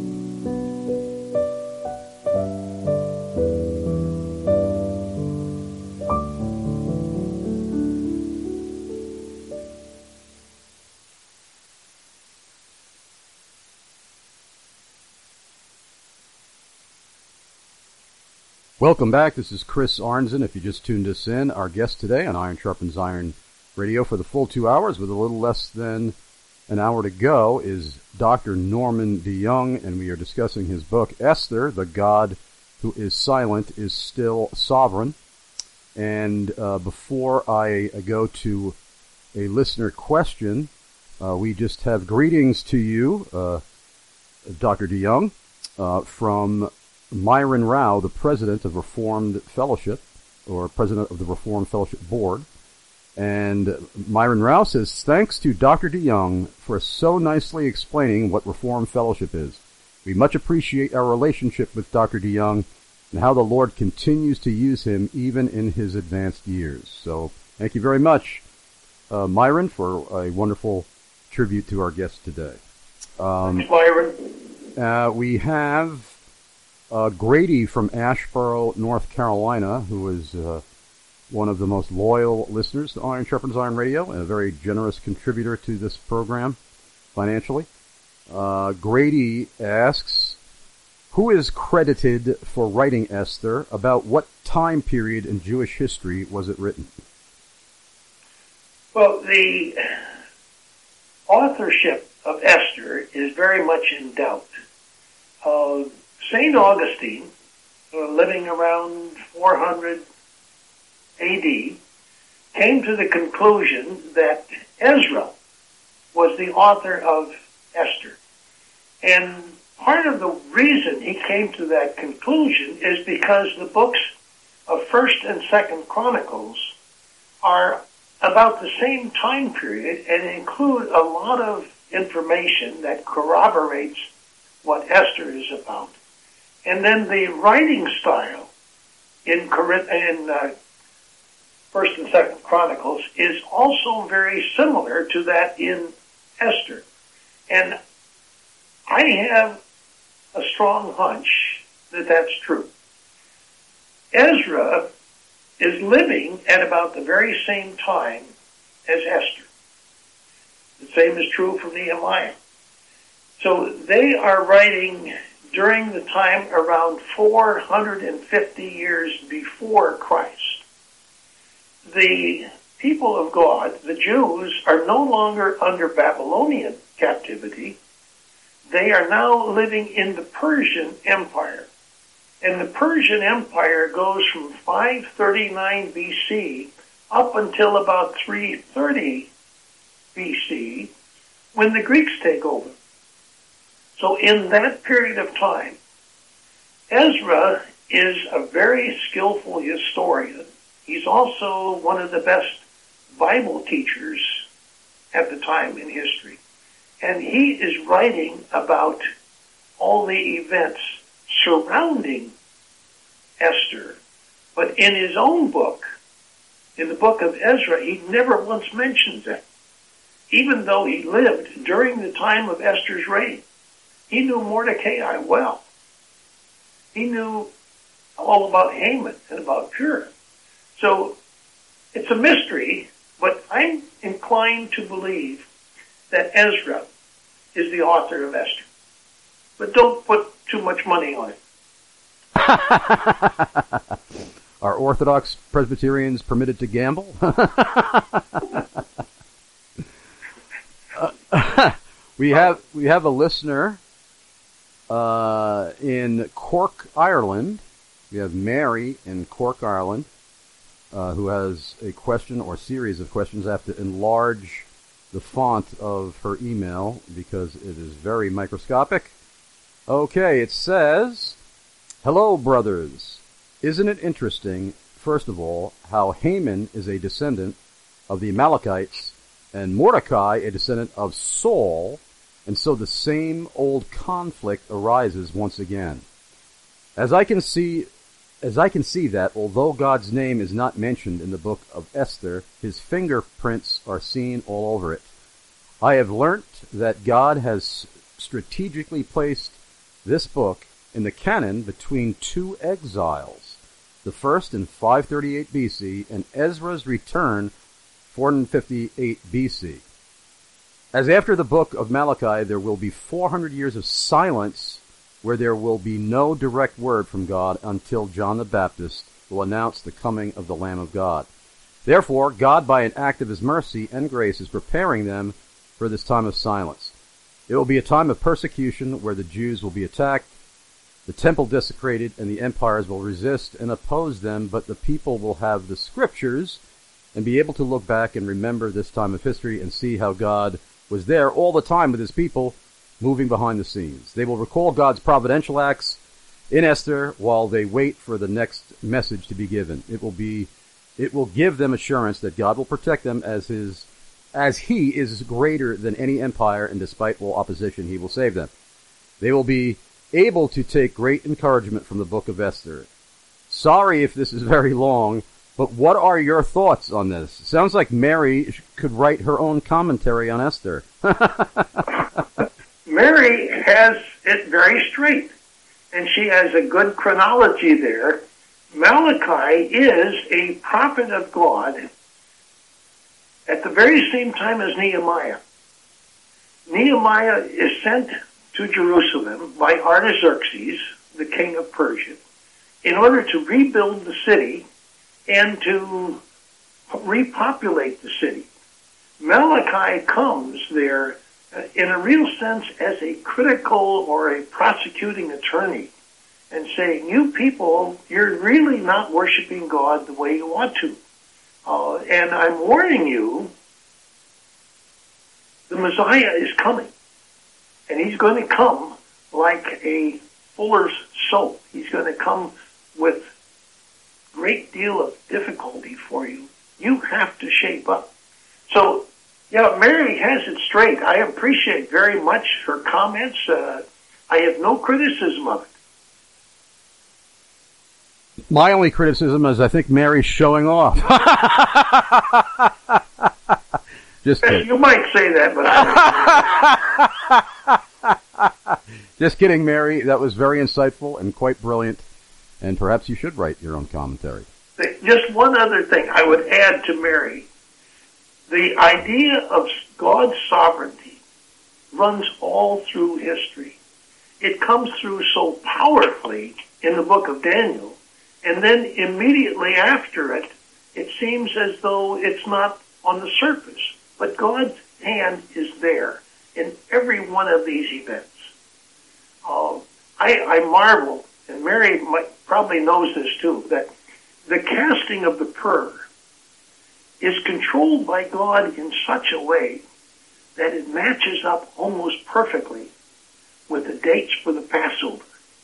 Welcome back. This is Chris Arnzen. If you just tuned us in, our guest today on Iron Sharpens Iron Radio for the full 2 hours with a little less than an hour to go is Dr. Norman DeYoung, and we are discussing his book, Esther, the God Who Is Silent is Still Sovereign. And before I go to a listener question, we just have greetings to you, Dr. DeYoung, from Myron Rao, the president of Reformed Fellowship, or president of the Reformed Fellowship Board. And Myron Rao says, thanks to Dr. DeYoung for so nicely explaining what Reformed Fellowship is. We much appreciate our relationship with Dr. DeYoung and how the Lord continues to use him even in his advanced years. So thank you very much, Myron, for a wonderful tribute to our guest today. Thanks, Myron. We have Grady from Asheboro, North Carolina, who is one of the most loyal listeners to Iron Sharpens Iron Radio and a very generous contributor to this program financially. Grady asks, who is credited for writing Esther? About what time period in Jewish history was it written? Well, the authorship of Esther is very much in doubt. St. Augustine, living around 400 A.D., came to the conclusion that Ezra was the author of Esther. And part of the reason he came to that conclusion is because the books of 1st and 2nd Chronicles are about the same time period and include a lot of information that corroborates what Esther is about. And then the writing style in 1st and 2nd Chronicles is also very similar to that in Esther. And I have a strong hunch that that's true. Ezra is living at about the very same time as Esther. The same is true for Nehemiah. So they are writing during the time around 450 years before Christ. The people of God, the Jews, are no longer under Babylonian captivity. They are now living in the Persian Empire. And the Persian Empire goes from 539 BC up until about 330 BC, when the Greeks take over. So in that period of time, Ezra is a very skillful historian. He's also one of the best Bible teachers at the time in history. And he is writing about all the events surrounding Esther. But in his own book, in the book of Ezra, he never once mentions that. Even though he lived during the time of Esther's reign. He knew Mordecai well. He knew all about Haman and about Purim. So it's a mystery, but I'm inclined to believe that Ezra is the author of Esther. But don't put too much money on it. Are Orthodox Presbyterians permitted to gamble? We have a listener In Cork, Ireland, we have Mary in Cork, Ireland, who has a question or series of questions. I have to enlarge the font of her email because it is very microscopic. Okay, it says, "Hello, brothers. Isn't it interesting, first of all, how Haman is a descendant of the Amalekites and Mordecai a descendant of Saul, and so the same old conflict arises once again. As I can see that, although God's name is not mentioned in the book of Esther, his fingerprints are seen all over it. I have learnt that God has strategically placed this book in the canon between two exiles, the first in 538 BC and Ezra's return 458 BC. As after the book of Malachi, there will be 400 years of silence where there will be no direct word from God until John the Baptist will announce the coming of the Lamb of God. Therefore, God, by an act of his mercy and grace, is preparing them for this time of silence. It will be a time of persecution where the Jews will be attacked, the temple desecrated, and the empires will resist and oppose them, but the people will have the scriptures and be able to look back and remember this time of history and see how God was there all the time with his people, moving behind the scenes. They will recall God's providential acts in Esther while they wait for the next message to be given. It will give them assurance that God will protect them as he is greater than any empire, and despite all opposition, he will save them. They will be able to take great encouragement from the book of Esther. Sorry if this is very long, but what are your thoughts on this? Sounds like Mary could write her own commentary on Esther. Mary has it very straight, and she has a good chronology there. Malachi is a prophet of God at the very same time as Nehemiah. Nehemiah is sent to Jerusalem by Artaxerxes, the king of Persia, in order to rebuild the city and to repopulate the city. Malachi comes there in a real sense as a critical or a prosecuting attorney and saying, you people, you're really not worshiping God the way you ought to. And I'm warning you, the Messiah is coming. And he's going to come like a fuller's soap. He's going to come with great deal of difficulty for you. You have to shape up. So, Mary has it straight. I appreciate very much her comments. I have no criticism of it. My only criticism is I think Mary's showing off. Just kidding. You might say that, but Just kidding, Mary. That was very insightful and quite brilliant, and perhaps you should write your own commentary. Just one other thing I would add to Mary. The idea of God's sovereignty runs all through history. It comes through so powerfully in the book of Daniel, and then immediately after it, it seems as though it's not on the surface. But God's hand is there in every one of these events. I marvel, and Mary probably knows this too, that the casting of the pur is controlled by God in such a way that it matches up almost perfectly with the dates for the Passover.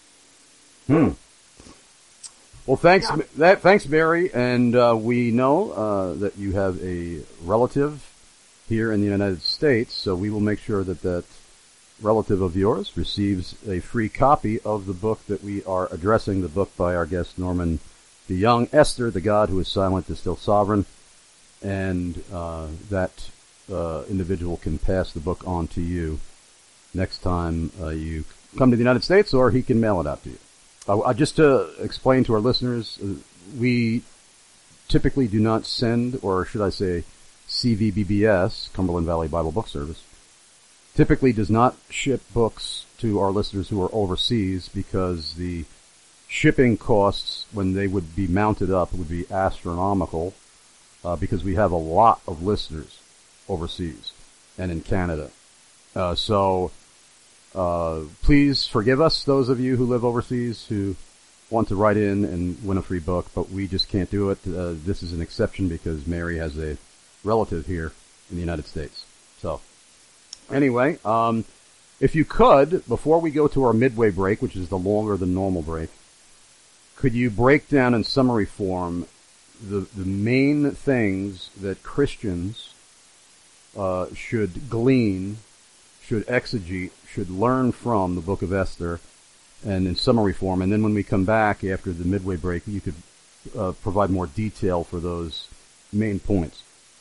Well, thanks, Mary, and we know that you have a relative here in the United States, so we will make sure that relative of yours receives a free copy of the book that we are addressing, the book by our guest Norman DeYoung, Esther, the God who is silent is still sovereign, and that individual can pass the book on to you next time you come to the United States, or he can mail it out to you. Just to explain to our listeners, we typically do not send, or should I say CVBBS, Cumberland Valley Bible Book Service, typically does not ship books to our listeners who are overseas because the shipping costs when they would be mounted up would be astronomical because we have a lot of listeners overseas and in Canada. So Please forgive us, those of you who live overseas who want to write in and win a free book, but we just can't do it. This is an exception because Mary has a relative here in the United States. So, anyway, if you could, before we go to our midway break, which is the longer than normal break, could you break down in summary form the main things that Christians should glean, should exegete, should learn from the book of Esther, and in summary form, and then when we come back after the midway break, you could provide more detail for those main points.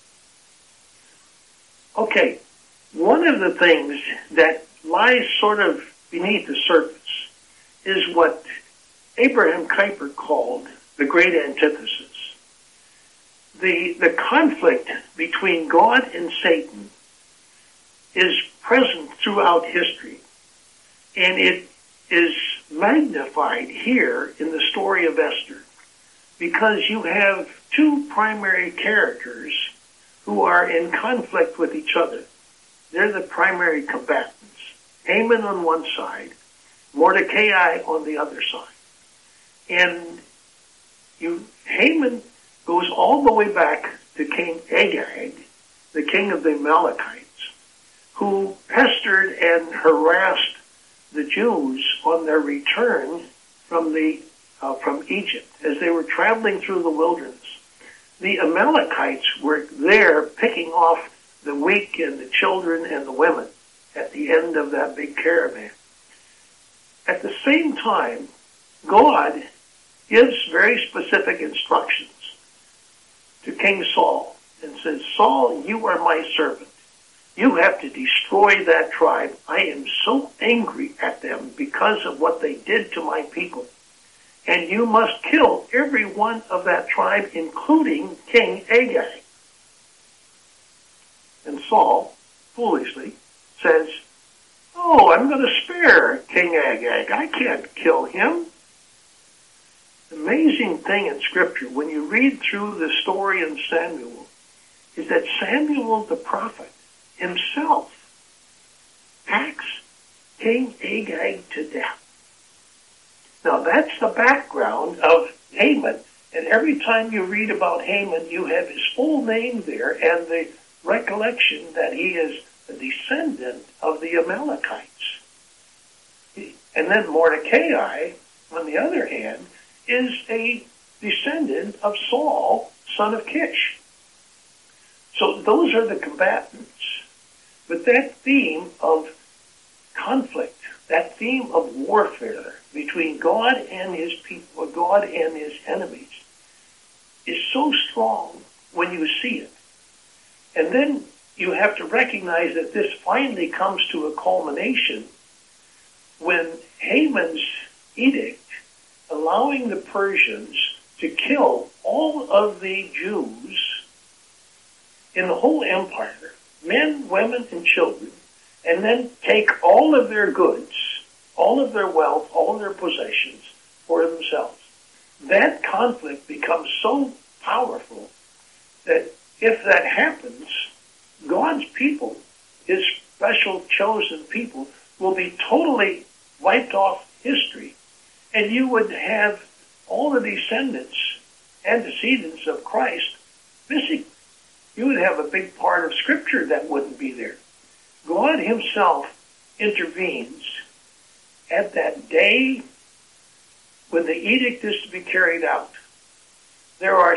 Okay, one of the things that lies sort of beneath the surface is what Abraham Kuyper called the great antithesis. The conflict between God and Satan is present throughout history, and it is magnified here in the story of Esther because you have two primary characters who are in conflict with each other. They're the primary combatants. Haman on one side, Mordecai on the other side. And Haman goes all the way back to King Agag, the king of the Amalekites, who pestered and harassed the Jews on their return from Egypt as they were traveling through the wilderness. The Amalekites were there picking off the weak and the children and the women at the end of that big caravan. At the same time, God gives very specific instructions to King Saul and says, Saul, you are my servant. You have to destroy that tribe. I am so angry at them because of what they did to my people. And you must kill every one of that tribe, including King Agag. And Saul, foolishly, says, oh, I'm going to spare King Agag. I can't kill him. The amazing thing in Scripture, when you read through the story in Samuel, is that Samuel the prophet himself hacks King Agag to death. Now that's the background of Haman, and every time you read about Haman, you have his full name there and the recollection that he is a descendant of the Amalekites. And then Mordecai, on the other hand, is a descendant of Saul, son of Kish. So those are the combatants. But that theme of conflict, that theme of warfare between God and his people, God and his enemies, is so strong when you see it. And then you have to recognize that this finally comes to a culmination when Haman's edict allowing the Persians to kill all of the Jews in the whole empire, men, women, and children, and then take all of their goods, all of their wealth, all of their possessions for themselves. That conflict becomes so powerful that if that happens, God's people, his special chosen people, will be totally wiped off history. And you would have all the descendants and descendants of Christ missing. You would have a big part of Scripture that wouldn't be there. God himself intervenes at that day when the edict is to be carried out. There are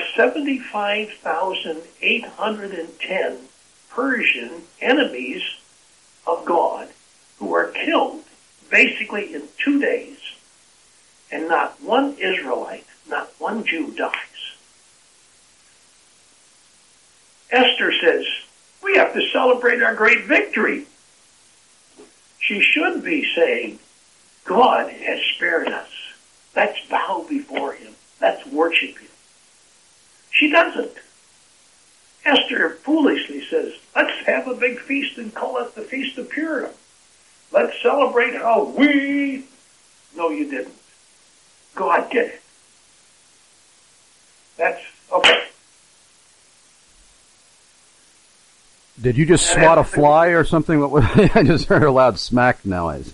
75,810 Persian enemies of God who are killed basically in 2 days. And not one Israelite, not one Jew dies. Esther says, we have to celebrate our great victory. She should be saying, God has spared us. Let's bow before him. Let's worship him. She doesn't. Esther foolishly says, let's have a big feast and call it the Feast of Purim. Let's celebrate how we... No, you didn't. God did it. That's okay. Did you just swat a fly or something? What was, I just heard a loud smack noise.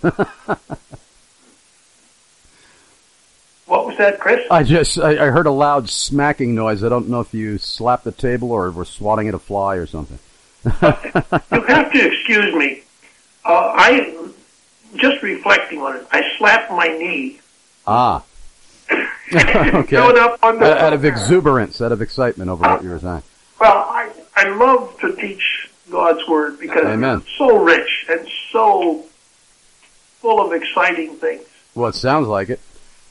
What was that, Chris? I heard a loud smacking noise. I don't know if you slapped the table or were swatting at a fly or something. You have to excuse me. I just reflecting on it. I slapped my knee. Ah. Okay. Out of exuberance, out of excitement over what you were saying. Well, I love to teach God's Word because it's so rich and so full of exciting things. Well, it sounds like it.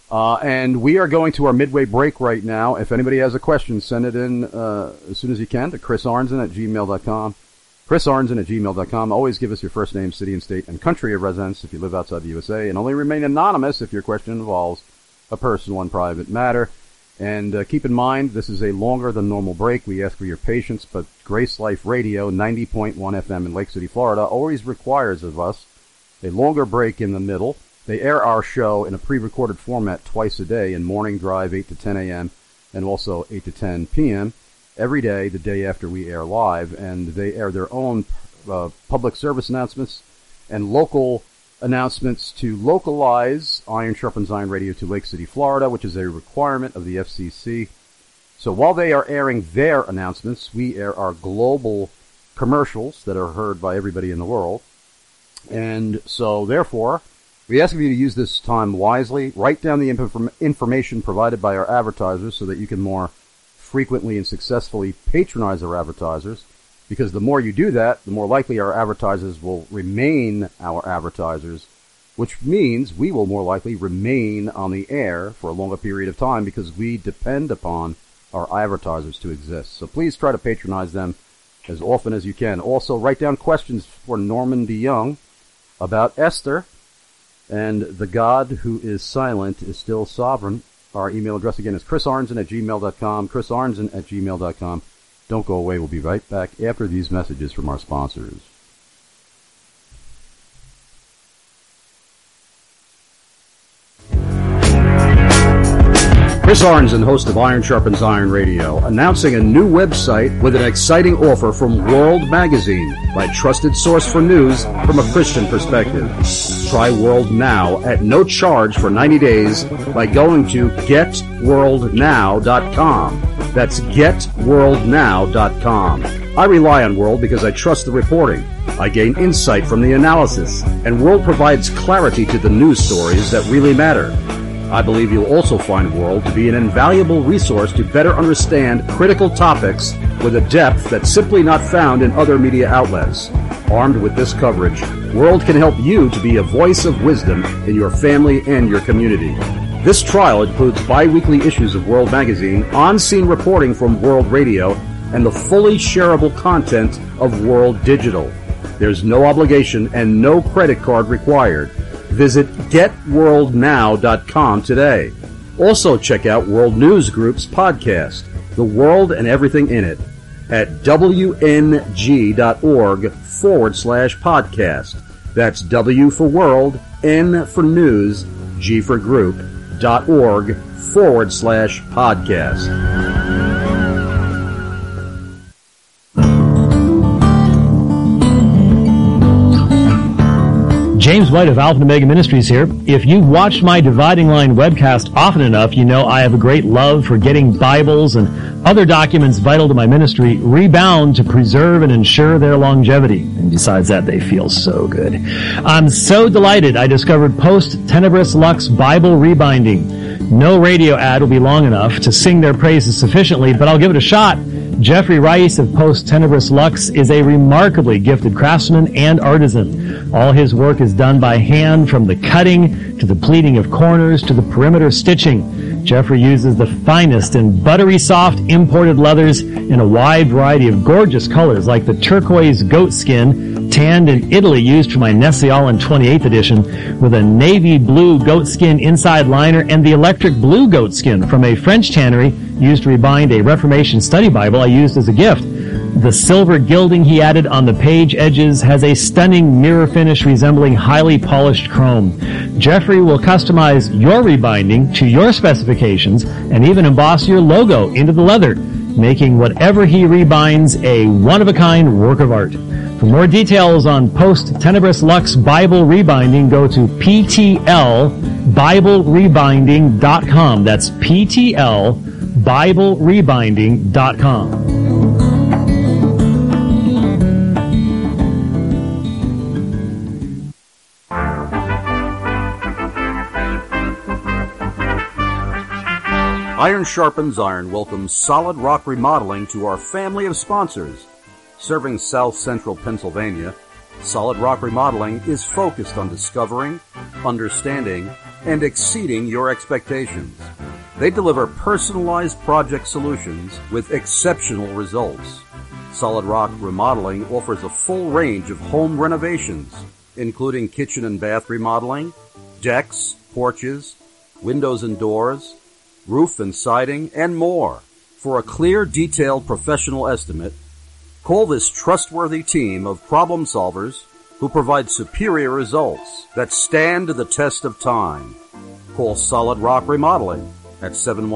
And we are going to our midway break right now. If anybody has a question, send it in as soon as you can to chrisarnson@gmail.com. chrisarnson@gmail.com. Always give us your first name, city and state, and country of residence if you live outside the USA, and only remain anonymous if your question involves a personal and private matter. And keep in mind, this is a longer than normal break. We ask for your patience, but Grace Life Radio, 90.1 FM in Lake City, Florida, always requires of us a longer break in the middle. They air our show in a pre-recorded format twice a day in morning drive 8 to 10 a.m. and also 8 to 10 p.m. every day, the day after we air live. And they air their own public service announcements and local announcements to localize Iron Sharpens Iron Radio to Lake City, Florida, which is a requirement of the FCC. So while they are airing their announcements, we air our global commercials that are heard by everybody in the world. And so, therefore, we ask of you to use this time wisely. Write down the information provided by our advertisers so that you can more frequently and successfully patronize our advertisers. Because the more you do that, the more likely our advertisers will remain our advertisers, which means we will more likely remain on the air for a longer period of time because we depend upon our advertisers to exist. So please try to patronize them as often as you can. Also, write down questions for Norman DeYoung about Esther and the God who is silent is still sovereign. Our email address again is chrisarnson@gmail.com, chrisarnson@gmail.com. Don't go away. We'll be right back after these messages from our sponsors. Chris Arnson, host of Iron Sharpens Iron Radio, announcing a new website with an exciting offer from World Magazine, my trusted source for news from a Christian perspective. Try World Now at no charge for 90 days by going to getworldnow.com. That's getworldnow.com. I rely on World because I trust the reporting. I gain insight from the analysis, and World provides clarity to the news stories that really matter. I believe you'll also find World to be an invaluable resource to better understand critical topics with a depth that's simply not found in other media outlets. Armed with this coverage, World can help you to be a voice of wisdom in your family and your community. This trial includes bi-weekly issues of World Magazine, on-scene reporting from World Radio, and the fully shareable content of World Digital. There's no obligation and no credit card required. Visit getworldnow.com today. Also check out World News Group's podcast, The World and Everything in It, at wng.org/podcast. That's W for World, N for News, G for Group.org/podcast. James White of Alpha and Omega Ministries here. If you've watched my Dividing Line webcast often enough, you know I have a great love for getting Bibles and other documents vital to my ministry rebound to preserve and ensure their longevity. And besides that, they feel so good. I'm so delighted I discovered Post Tenebris Lux Bible Rebinding. No radio ad will be long enough to sing their praises sufficiently, but I'll give it a shot. Jeffrey Rice of Post Tenebris Lux is a remarkably gifted craftsman and artisan. All his work is done by hand, from the cutting to the pleating of corners to the perimeter stitching. Jeffrey uses the finest and buttery soft imported leathers in a wide variety of gorgeous colors, like the turquoise goat skin, tanned in Italy, used for my Nestle-Aland 28th edition, with a navy blue goat skin inside liner, and the electric blue goat skin from a French tannery used to rebind a Reformation study Bible I used as a gift. The silver gilding he added on the page edges has a stunning mirror finish resembling highly polished chrome. Jeffrey will customize your rebinding to your specifications and even emboss your logo into the leather. making whatever he rebinds a one-of-a-kind work of art. For more details on Post Tenebris Lux Bible Rebinding, go to PTLBibleRebinding.com. That's PTLBibleRebinding.com. Iron Sharpens Iron welcomes Solid Rock Remodeling to our family of sponsors. Serving South Central Pennsylvania, Solid Rock Remodeling is focused on discovering, understanding, and exceeding your expectations. They deliver personalized project solutions with exceptional results. Solid Rock Remodeling offers a full range of home renovations, including kitchen and bath remodeling, decks, porches, windows and doors, roof and siding, and more. For a clear, detailed, professional estimate, call this trustworthy team of problem solvers who provide superior results that stand the test of time. Call Solid Rock Remodeling at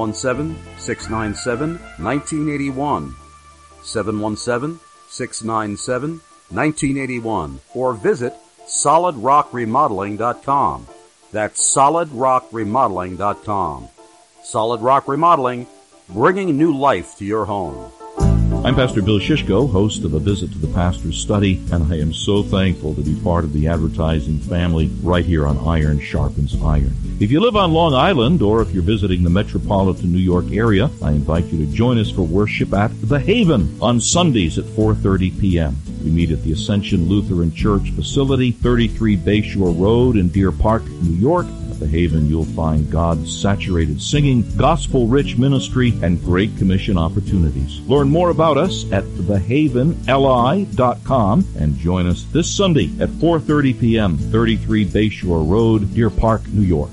717-697-1981, 717-697-1981, or visit solidrockremodeling.com. That's solidrockremodeling.com. Solid Rock Remodeling, bringing new life to your home. I'm Pastor Bill Shishko, host of A Visit to the Pastor's Study, and I am so thankful to be part of the advertising family right here on Iron Sharpens Iron. If you live on Long Island, or if you're visiting the metropolitan New York area, I invite you to join us for worship at The Haven on Sundays at 4:30 p.m. We meet at the Ascension Lutheran Church facility, 33 Bayshore Road in Deer Park, New York. At The Haven, you'll find God-saturated singing, gospel-rich ministry, and Great Commission opportunities. Learn more about us at thehavenli.com and join us this Sunday at 4:30 p.m., 33 Bayshore Road, Deer Park, New York.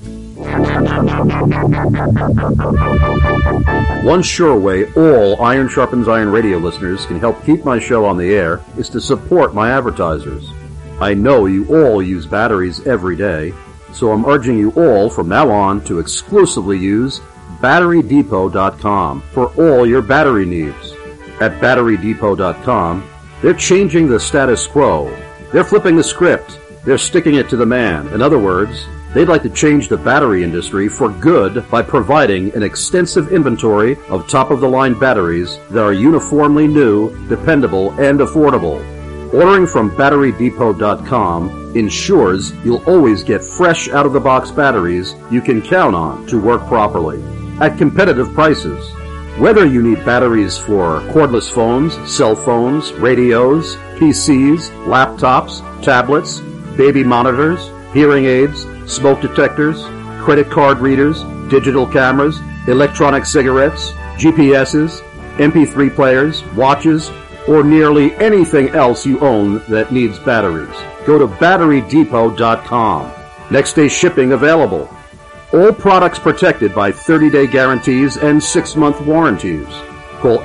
One sure way all Iron Sharpens Iron radio listeners can help keep my show on the air is to support my advertisers. I know you all use batteries every day, so I'm urging you all from now on to exclusively use BatteryDepot.com for all your battery needs. At BatteryDepot.com, they're changing the status quo. They're flipping the script. They're sticking it to the man. In other words, they'd like to change the battery industry for good by providing an extensive inventory of top-of-the-line batteries that are uniformly new, dependable, and affordable. Ordering from BatteryDepot.com ensures you'll always get fresh out-of-the-box batteries you can count on to work properly at competitive prices. Whether you need batteries for cordless phones, cell phones, radios, PCs, laptops, tablets, baby monitors, hearing aids, smoke detectors, credit card readers, digital cameras, electronic cigarettes, GPSs, MP3 players, watches, or nearly anything else you own that needs batteries, go to BatteryDepot.com. Next day shipping available. All products protected by 30-day guarantees and 6-month warranties. Call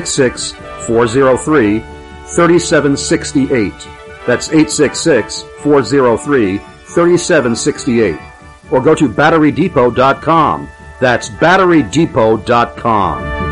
866-403-3768. That's 866-403-3768. Or go to BatteryDepot.com. That's BatteryDepot.com.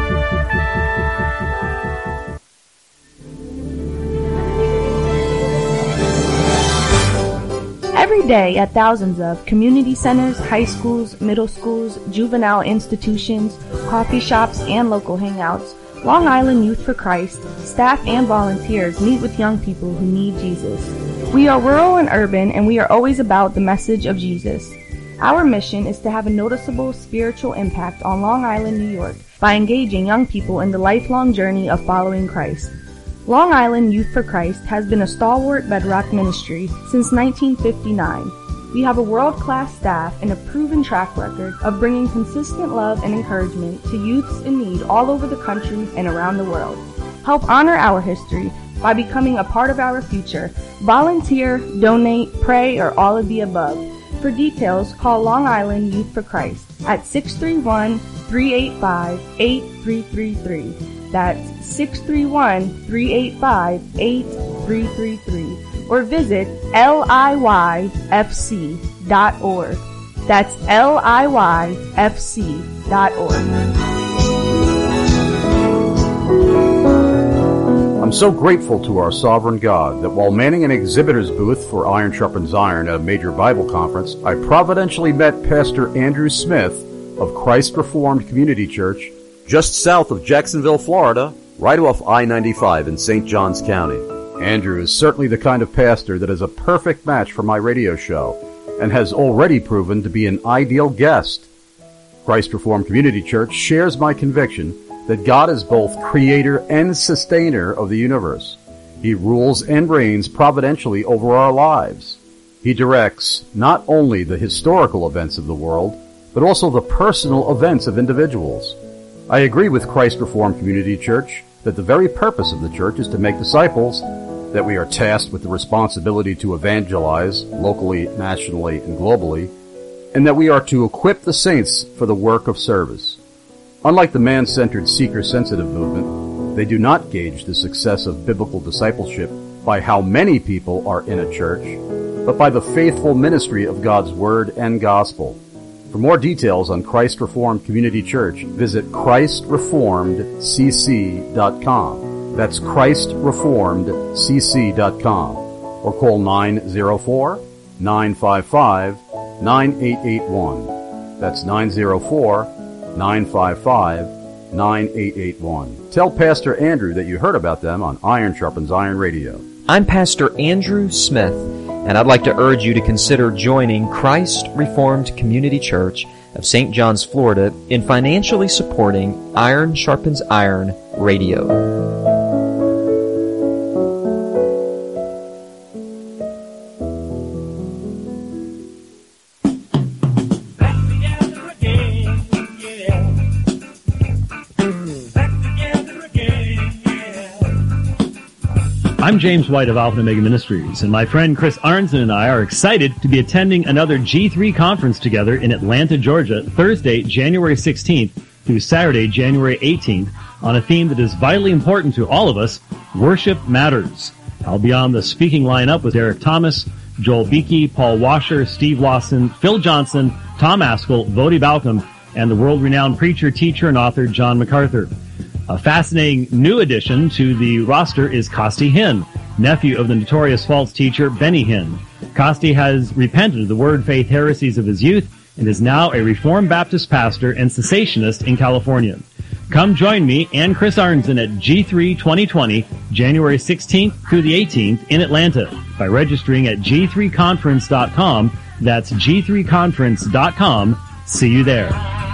Every day at thousands of community centers, high schools, middle schools, juvenile institutions, coffee shops, and local hangouts, Long Island Youth for Christ, staff and volunteers meet with young people who need Jesus. We are rural and urban, and we are always about the message of Jesus. Our mission is to have a noticeable spiritual impact on Long Island, New York, by engaging young people in the lifelong journey of following Christ. Long Island Youth for Christ has been a stalwart bedrock ministry since 1959. We have a world-class staff and a proven track record of bringing consistent love and encouragement to youths in need all over the country and around the world. Help honor our history by becoming a part of our future. Volunteer, donate, pray, or all of the above. For details, call Long Island Youth for Christ at 631-385-8333. That's 631-385-8333. Or visit liyfc.org. That's liyfc.org. I'm so grateful to our sovereign God that while manning an exhibitor's booth for Iron Sharpens Iron at a major Bible conference, I providentially met Pastor Andrew Smith of Christ Reformed Community Church just south of Jacksonville, Florida, right off I-95 in St. Johns County. Andrew is certainly the kind of pastor that is a perfect match for my radio show and has already proven to be an ideal guest. Christ Reformed Community Church shares my conviction that God is both creator and sustainer of the universe. He rules and reigns providentially over our lives. He directs not only the historical events of the world, but also the personal events of individuals. I agree with Christ Reformed Community Church that the very purpose of the church is to make disciples, that we are tasked with the responsibility to evangelize locally, nationally, and globally, and that we are to equip the saints for the work of service. Unlike the man-centered seeker-sensitive movement, they do not gauge the success of biblical discipleship by how many people are in a church, but by the faithful ministry of God's Word and Gospel. For more details on Christ Reformed Community Church, visit ChristReformedCC.com. That's ChristReformedCC.com. Or call 904-955-9881. That's 904-955-9881. Tell Pastor Andrew that you heard about them on Iron Sharpens Iron Radio. I'm Pastor Andrew Smith, and I'd like to urge you to consider joining Christ Reformed Community Church of St. Johns, Florida, in financially supporting Iron Sharpens Iron Radio. I'm James White of Alpha and Omega Ministries, and my friend Chris Arnzen and I are excited to be attending another G3 conference together in Atlanta, Georgia, Thursday, January 16th through Saturday, January 18th, on a theme that is vitally important to all of us, Worship Matters. I'll be on the speaking lineup with Derek Thomas, Joel Beakey, Paul Washer, Steve Lawson, Phil Johnson, Tom Askell, Vodi Balcom, and the world-renowned preacher, teacher, and author John MacArthur. A fascinating new addition to the roster is Costi Hinn, nephew of the notorious false teacher Benny Hinn. Costi has repented of the word faith heresies of his youth and is now a Reformed Baptist pastor and cessationist in California. Come join me and Chris Arnzen at G3 2020, January 16th through the 18th in Atlanta by registering at g3conference.com. That's g3conference.com. See you there.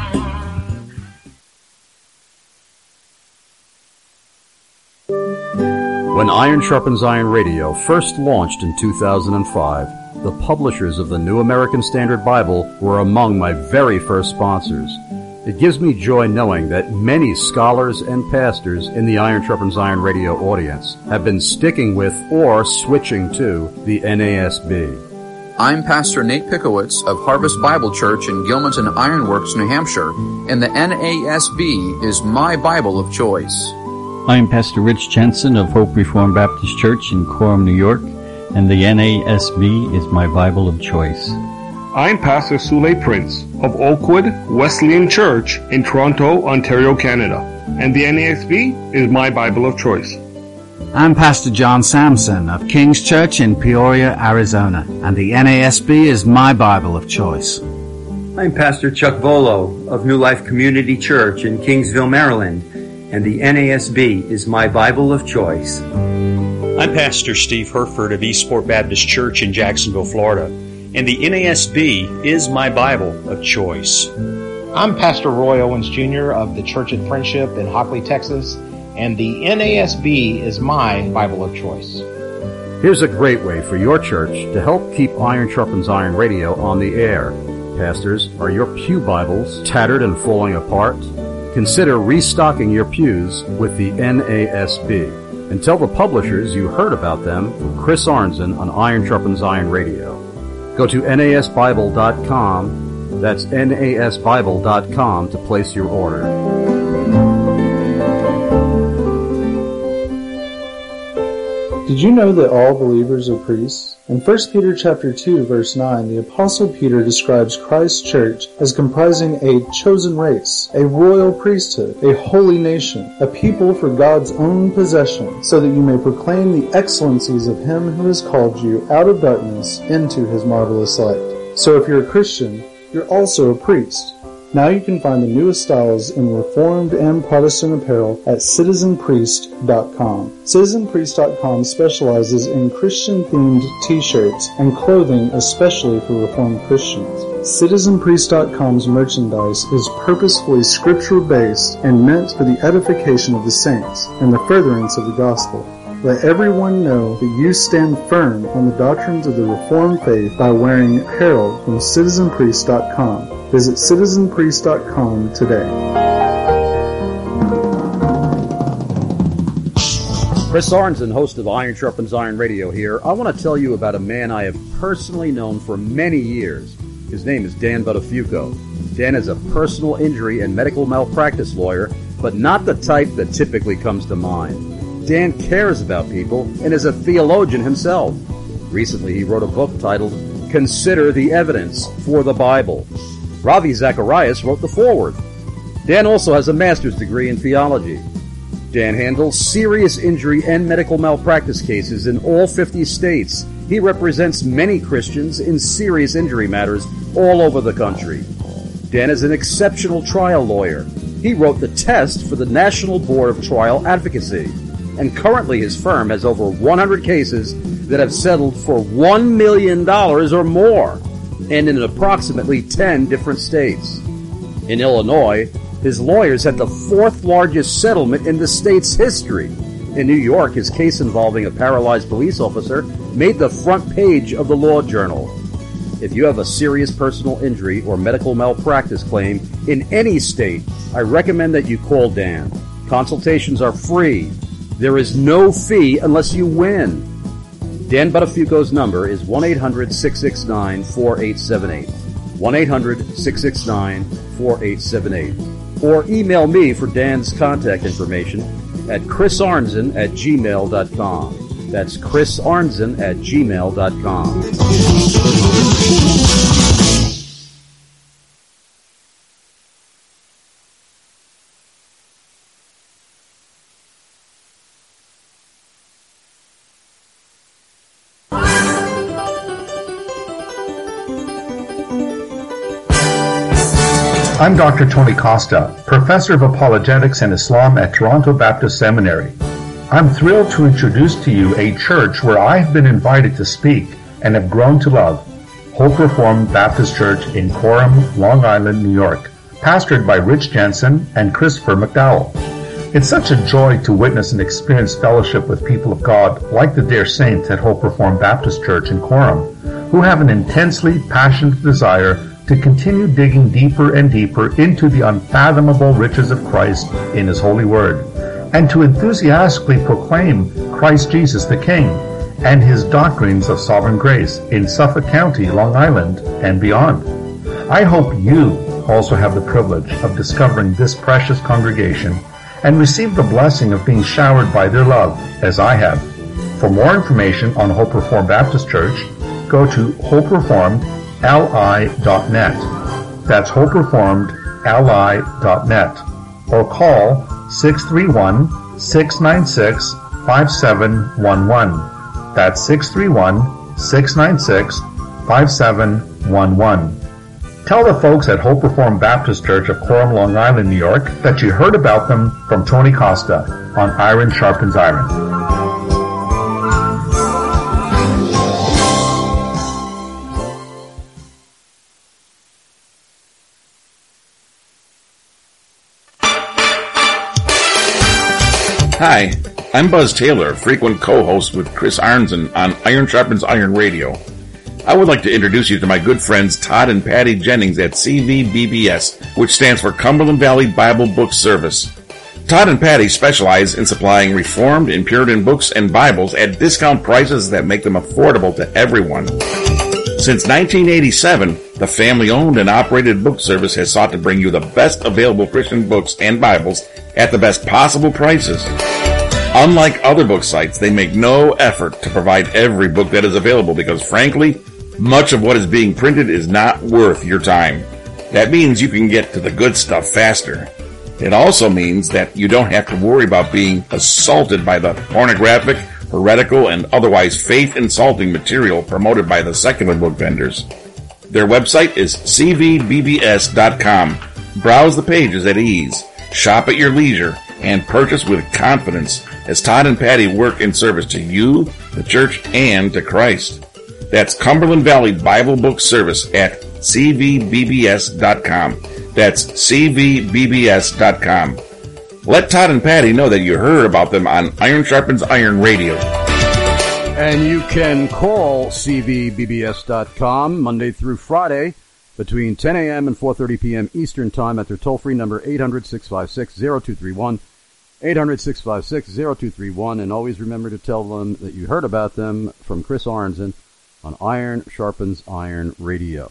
When Iron Sharpens Iron Radio first launched in 2005, the publishers of the New American Standard Bible were among my very first sponsors. It gives me joy knowing that many scholars and pastors in the Iron Sharpens Iron Radio audience have been sticking with or switching to the NASB. I'm Pastor Nate Pickowitz of Harvest Bible Church in Gilmanton Ironworks, New Hampshire, and the NASB is my Bible of choice. I'm Pastor Rich Jensen of Hope Reformed Baptist Church in Coram, New York, and the NASB is my Bible of choice. I'm Pastor Sule Prince of Oakwood Wesleyan Church in Toronto, Ontario, Canada, and the NASB is my Bible of choice. I'm Pastor John Samson of King's Church in Peoria, Arizona, and the NASB is my Bible of choice. I'm Pastor Chuck Volo of New Life Community Church in Kingsville, Maryland, and the NASB is my Bible of choice. I'm Pastor Steve Herford of Eastport Baptist Church in Jacksonville, Florida, and the NASB is my Bible of choice. I'm Pastor Roy Owens Jr. of the Church at Friendship in Hockley, Texas, and the NASB is my Bible of choice. Here's a great way for your church to help keep Iron Sharpens Iron Radio on the air. Pastors, are your pew Bibles tattered and falling apart? Consider restocking your pews with the NASB. And tell the publishers you heard about them from Chris Arnzen on Iron Sharpens Iron Radio. Go to NASBible.com, that's NASBible.com, to place your order. Did you know that all believers are priests? In 1 Peter chapter 2, verse 9, the Apostle Peter describes Christ's church as comprising a chosen race, a royal priesthood, a holy nation, a people for God's own possession, so that you may proclaim the excellencies of Him who has called you out of darkness into His marvelous light. So if you're a Christian, you're also a priest. Now you can find the newest styles in Reformed and Protestant apparel at CitizenPriest.com. CitizenPriest.com specializes in Christian-themed t-shirts and clothing especially for Reformed Christians. CitizenPriest.com's merchandise is purposefully scripture-based and meant for the edification of the saints and the furtherance of the gospel. Let everyone know that you stand firm on the doctrines of the Reformed faith by wearing apparel from CitizenPriest.com. Visit CitizenPriest.com today. Chris Arnzen, host of Iron Sharpens Iron Radio here. I want to tell you about a man I have personally known for many years. His name is Dan Buttafuoco. Dan is a personal injury and medical malpractice lawyer, but not the type that typically comes to mind. Dan cares about people and is a theologian himself. Recently, he wrote a book titled Consider the Evidence for the Bible. Ravi Zacharias wrote the foreword. Dan also has a master's degree in theology. Dan handles serious injury and medical malpractice cases in all 50 states. He represents many Christians in serious injury matters all over the country. Dan is an exceptional trial lawyer. He wrote the test for the National Board of Trial Advocacy. And currently his firm has over 100 cases that have settled for $1 million or more, and in approximately 10 different states. In Illinois, his lawyers had the fourth largest settlement in the state's history. In New York, his case involving a paralyzed police officer made the front page of the Law Journal. If you have a serious personal injury or medical malpractice claim in any state, I recommend that you call Dan. Consultations are free. There is no fee unless you win. Dan Buttafuoco's number is 1-800-669-4878. 1-800-669-4878. Or email me for Dan's contact information at chrisarnzen@gmail.com. That's chrisarnzen@gmail.com. I'm Dr. Tony Costa, Professor of Apologetics and Islam at Toronto Baptist Seminary. I'm thrilled to introduce to you a church where I've been invited to speak and have grown to love, Hope Reformed Baptist Church in Coram, Long Island, New York, pastored by Rich Jensen and Christopher McDowell. It's such a joy to witness and experience fellowship with people of God like the dear saints at Hope Reformed Baptist Church in Coram, who have an intensely passionate desire to continue digging deeper and deeper into the unfathomable riches of Christ in His holy word, and to enthusiastically proclaim Christ Jesus the King and His doctrines of sovereign grace in Suffolk County, Long Island, and beyond. I hope you also have the privilege of discovering this precious congregation and receive the blessing of being showered by their love, as I have. For more information on Hope Reformed Baptist Church, go to hopereformedli.net. That's hopereformedli.net. Or call 631-696-5711. That's 631-696-5711. Tell the folks at Hope Reformed Baptist Church of Coram, Long Island, New York, that you heard about them from Tony Costa on Iron Sharpens Iron. Hi, I'm Buzz Taylor, frequent co-host with Chris Arnzen on Iron Sharpens Iron Radio. I would like to introduce you to my good friends Todd and Patty Jennings at CVBBS, which stands for Cumberland Valley Bible Book Service. Todd and Patty specialize in supplying Reformed and Puritan books and Bibles at discount prices that make them affordable to everyone. Since 1987, the family-owned and operated book service has sought to bring you the best available Christian books and Bibles at the best possible prices. Unlike other book sites, they make no effort to provide every book that is available because, frankly, much of what is being printed is not worth your time. That means you can get to the good stuff faster. It also means that you don't have to worry about being assaulted by the pornographic, heretical, and otherwise faith-insulting material promoted by the secular book vendors. Their website is cvbbs.com. Browse the pages at ease, shop at your leisure, and purchase with confidence as Todd and Patty work in service to you, the church, and to Christ. That's Cumberland Valley Bible Book Service at cvbbs.com. That's cvbbs.com. Let Todd and Patty know that you heard about them on Iron Sharpens Iron Radio. And you can call cvbbs.com Monday through Friday between 10 a.m. and 4:30 p.m. Eastern Time at their toll-free number 800-656-0231, 800-656-0231, and always remember to tell them that you heard about them from Chris Aronson on Iron Sharpens Iron Radio.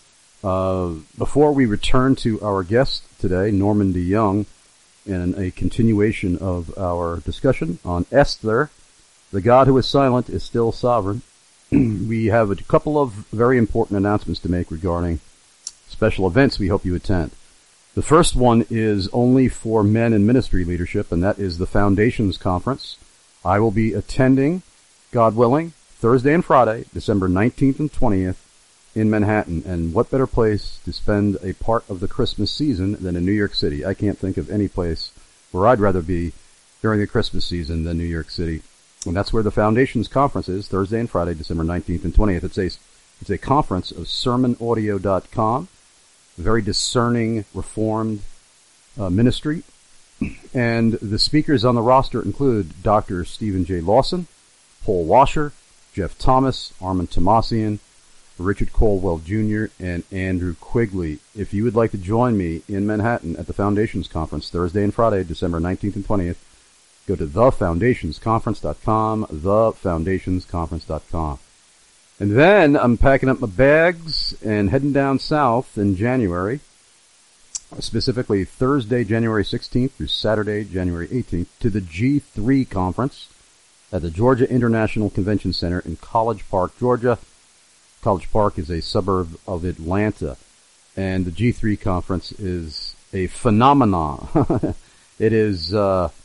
Before we return to our guest today, Norman DeYoung, in a continuation of our discussion on Esther, the God who is silent is still sovereign, we have a couple of very important announcements to make regarding special events we hope you attend. The first one is only for men in ministry leadership, and that is the Foundations Conference. I will be attending, God willing, Thursday and Friday, December 19th and 20th, in Manhattan. And what better place to spend a part of the Christmas season than in New York City? I can't think of any place where I'd rather be during the Christmas season than New York City. And that's where the Foundations Conference is, Thursday and Friday, December 19th and 20th. It's a conference of sermonaudio.com, very discerning, reformed ministry. And the speakers on the roster include Dr. Stephen J. Lawson, Paul Washer, Jeff Thomas, Armand Tomasian, Richard Colwell Jr., and Andrew Quigley. If you would like to join me in Manhattan at the Foundations Conference, Thursday and Friday, December 19th and 20th, go to thefoundationsconference.com, thefoundationsconference.com. And then I'm packing up my bags and heading down south in January, specifically Thursday, January 16th through Saturday, January 18th, to the G3 Conference at the Georgia International Convention Center in College Park, Georgia. College Park is a suburb of Atlanta, and the G3 Conference is a phenomenon. It is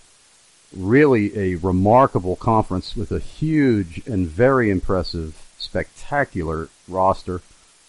really a remarkable conference with a huge and very impressive, spectacular roster.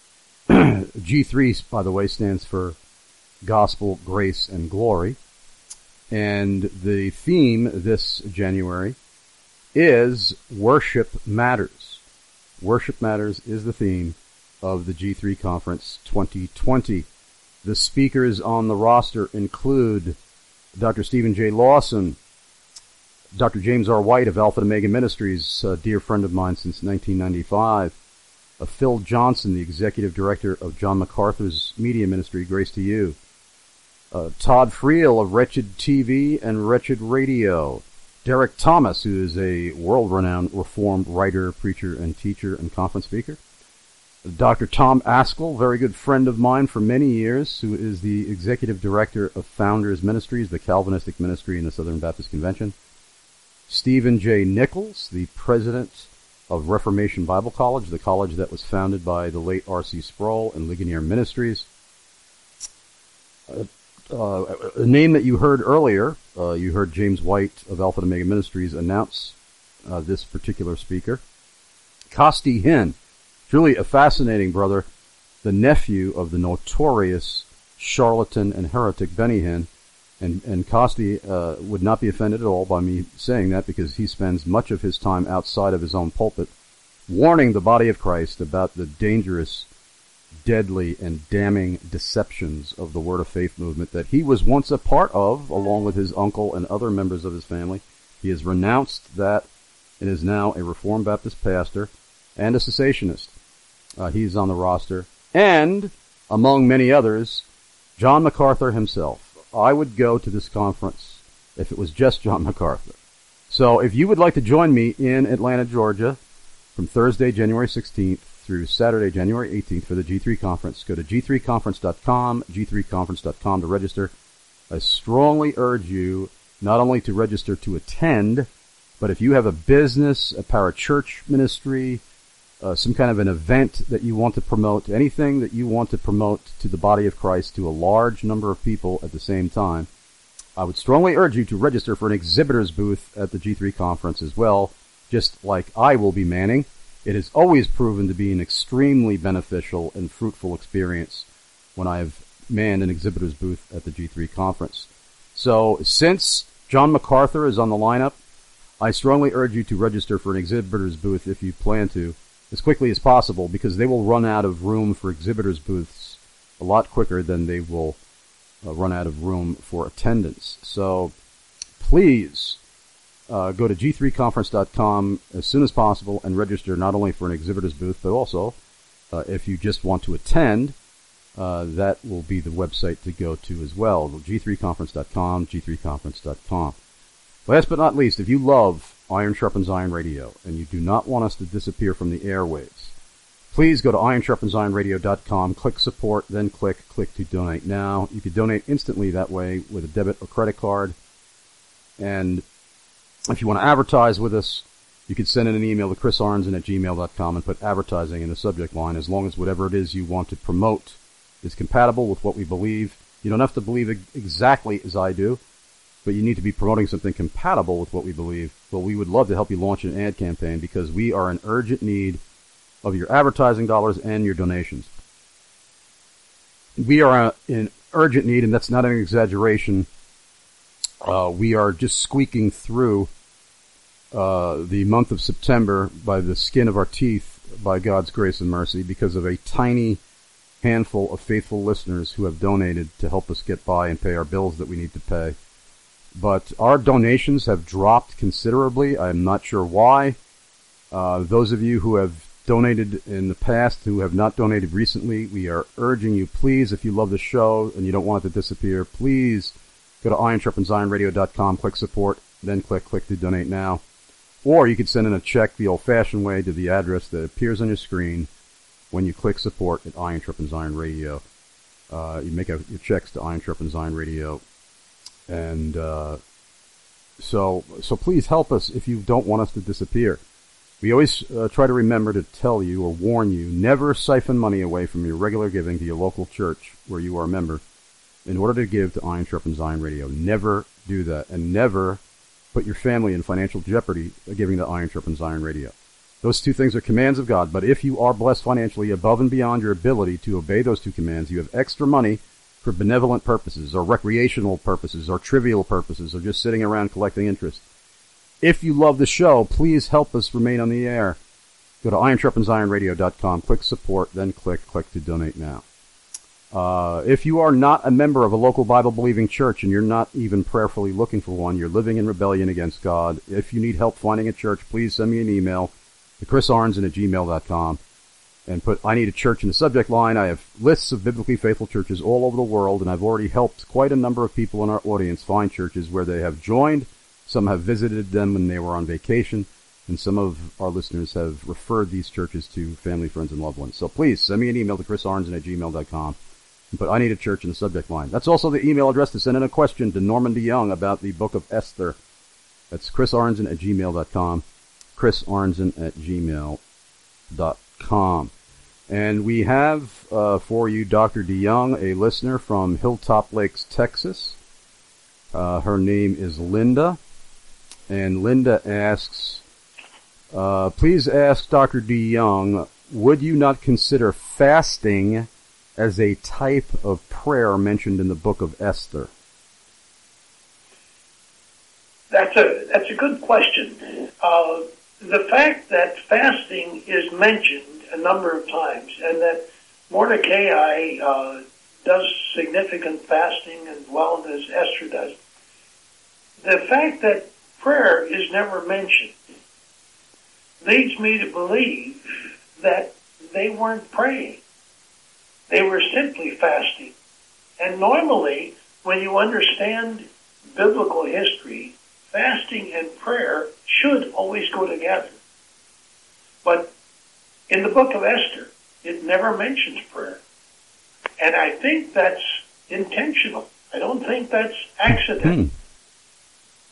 G3, by the way, stands for Gospel, Grace, and Glory. And the theme this January is Worship Matters. Worship Matters is the theme of the G3 Conference 2020. The speakers on the roster include Dr. Stephen J. Lawson, Dr. James R. White of Alpha and Omega Ministries, a dear friend of mine since 1995, Phil Johnson, the executive director of John MacArthur's media ministry, Grace to You, Todd Friel of Wretched TV and Wretched Radio, Derek Thomas, who is a world-renowned Reformed writer, preacher, and teacher and conference speaker, Dr. Tom Askell, very good friend of mine for many years, who is the executive director of Founders Ministries, the Calvinistic ministry in the Southern Baptist Convention, Stephen J. Nichols, the president of Reformation Bible College, the college that was founded by the late R.C. Sproul and Ligonier Ministries. A name that you heard earlier, you heard James White of Alpha and Omega Ministries announce this particular speaker. Costi Hinn, truly a fascinating brother, the nephew of the notorious charlatan and heretic Benny Hinn. And Costi would not be offended at all by me saying that, because he spends much of his time outside of his own pulpit warning the body of Christ about the dangerous, deadly, and damning deceptions of the Word of Faith movement that he was once a part of, along with his uncle and other members of his family. He has renounced that and is now a Reformed Baptist pastor and a cessationist. He's on the roster. And, among many others, John MacArthur himself. I would go to this conference if it was just John MacArthur. So if you would like to join me in Atlanta, Georgia, from Thursday, January 16th through Saturday, January 18th for the G3 Conference, go to g3conference.com, g3conference.com to register. I strongly urge you not only to register to attend, But if you have a business, a parachurch ministry, some kind of an event that you want to promote, anything that you want to promote to the body of Christ to a large number of people at the same time, I would strongly urge you to register for an exhibitor's booth at the G3 conference as well, just like I will be manning. It has always proven to be an extremely beneficial and fruitful experience when I have manned an exhibitor's booth at the G3 conference. So since John MacArthur is on the lineup, I strongly urge you to register for an exhibitor's booth if you plan to, as quickly as possible, because they will run out of room for exhibitors' booths a lot quicker than they will run out of room for attendance. So please go to g3conference.com as soon as possible and register not only for an exhibitor's booth, but also if you just want to attend, that will be the website to go to as well. g3conference.com, g3conference.com. Last but not least, if you love Iron Sharpens Iron Radio and you do not want us to disappear from the airwaves, please go to ironsharpensironradio.com, click support, then click to donate now. You can donate instantly that way with a debit or credit card. And if you want to advertise with us, you can send in an email to chrisarnson@gmail.com and put advertising in the subject line, as long as whatever it is you want to promote is compatible with what we believe. You don't have to believe exactly as I do, but you need to be promoting something compatible with what we believe. Well, we would love to help you launch an ad campaign because we are in urgent need of your advertising dollars and your donations. We are in urgent need, and that's not an exaggeration. We are just squeaking through the month of September by the skin of our teeth, by God's grace and mercy, because of a tiny handful of faithful listeners who have donated to help us get by and pay our bills that we need to pay. But our donations have dropped considerably. I'm not sure why. Those of you who have donated in the past, who have not donated recently, we are urging you, please, if you love the show and you don't want it to disappear, please go to ironsharpensironradio.com, click support, then click to donate now. Or you could send in a check the old-fashioned way to the address that appears on your screen when you click support at Iron Sharpens Iron Radio. You make your checks to Iron Sharpens Iron Radio. And so please help us if you don't want us to disappear. We always try to remember to tell you or warn you, never siphon money away from your regular giving to your local church where you are a member in order to give to Iron Sharpens Iron Radio. Never do that, and never put your family in financial jeopardy giving to Iron Sharpens Iron Radio. Those two things are commands of God, but if you are blessed financially above and beyond your ability to obey those two commands, you have extra money for benevolent purposes or recreational purposes or trivial purposes or just sitting around collecting interest. If you love the show, please help us remain on the air. Go to ironsharpensironradio.com, click support, then click to donate now. If you are not a member of a local Bible-believing church and you're not even prayerfully looking for one, you're living in rebellion against God. If you need help finding a church, please send me an email to chrisarnson@gmail.com and put I need a church in the subject line. I have lists of biblically faithful churches all over the world, and I've already helped quite a number of people in our audience find churches where they have joined. Some have visited them when they were on vacation, and some of our listeners have referred these churches to family, friends, and loved ones. So please send me an email to chrisarnson@gmail.com and put I need a church in the subject line. That's also the email address to send in a question to Norman DeYoung about the book of Esther. That's chrisarnson@gmail.com, chrisarnson@gmail.com. And we have for you Dr. DeYoung, a listener from Hilltop Lakes, Texas. Her name is Linda. And Linda asks, please ask Dr. DeYoung, would you not consider fasting as a type of prayer mentioned in the book of Esther? That's a good question. The fact that fasting is mentioned a number of times, and that Mordecai does significant fasting as well as Esther does, the fact that prayer is never mentioned leads me to believe that they weren't praying. They were simply fasting. And normally, when you understand biblical history, fasting and prayer should always go together. But in the book of Esther, it never mentions prayer. And I think that's intentional. I don't think that's accidental.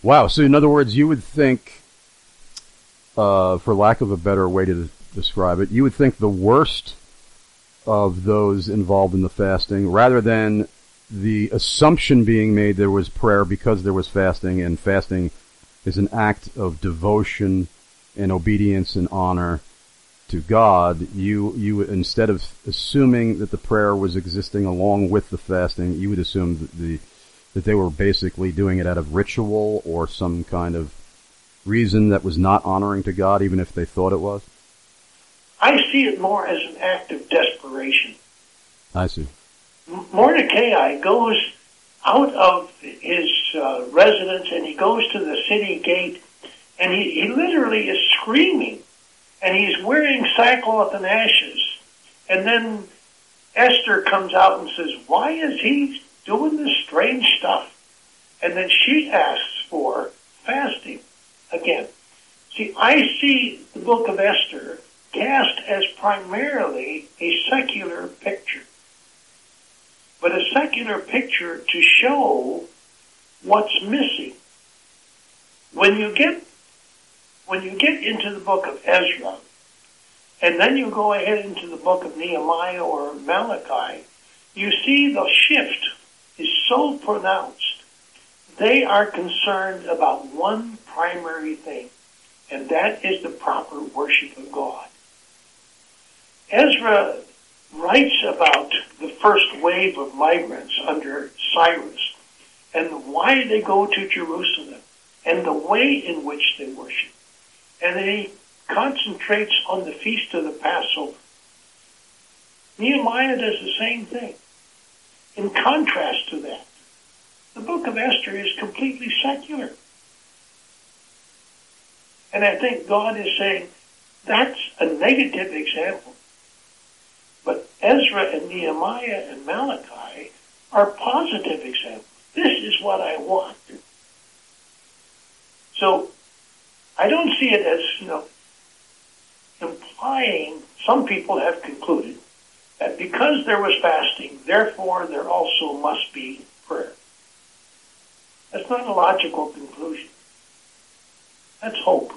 Wow. So in other words, you would think, for lack of a better way to describe it, you would think the worst of those involved in the fasting, rather than the assumption being made there was prayer because there was fasting, and fasting is an act of devotion and obedience and honor to God, you instead of assuming that the prayer was existing along with the fasting, you would assume that they were basically doing it out of ritual or some kind of reason that was not honoring to God, even if they thought it was? I see it more as an act of desperation. I see. Mordecai goes out of his residence and he goes to the city gate, and he literally is screaming, and he's wearing sackcloth and ashes. And then Esther comes out and says, why is he doing this strange stuff? And then she asks for fasting again. See, I see the book of Esther cast as primarily a secular picture, but a secular picture to show what's missing. When you get into the book of Ezra, and then you go ahead into the book of Nehemiah or Malachi, you see the shift is so pronounced. They are concerned about one primary thing, and that is the proper worship of God. Ezra writes about the first wave of migrants under Cyrus and why they go to Jerusalem and the way in which they worship. And then he concentrates on the feast of the Passover. Nehemiah does the same thing. In contrast to that, the book of Esther is completely secular. And I think God is saying that's a negative example. But Ezra and Nehemiah and Malachi are positive examples. This is what I want. So I don't see it as, implying, some people have concluded that because there was fasting, therefore there also must be prayer. That's not a logical conclusion. That's hope.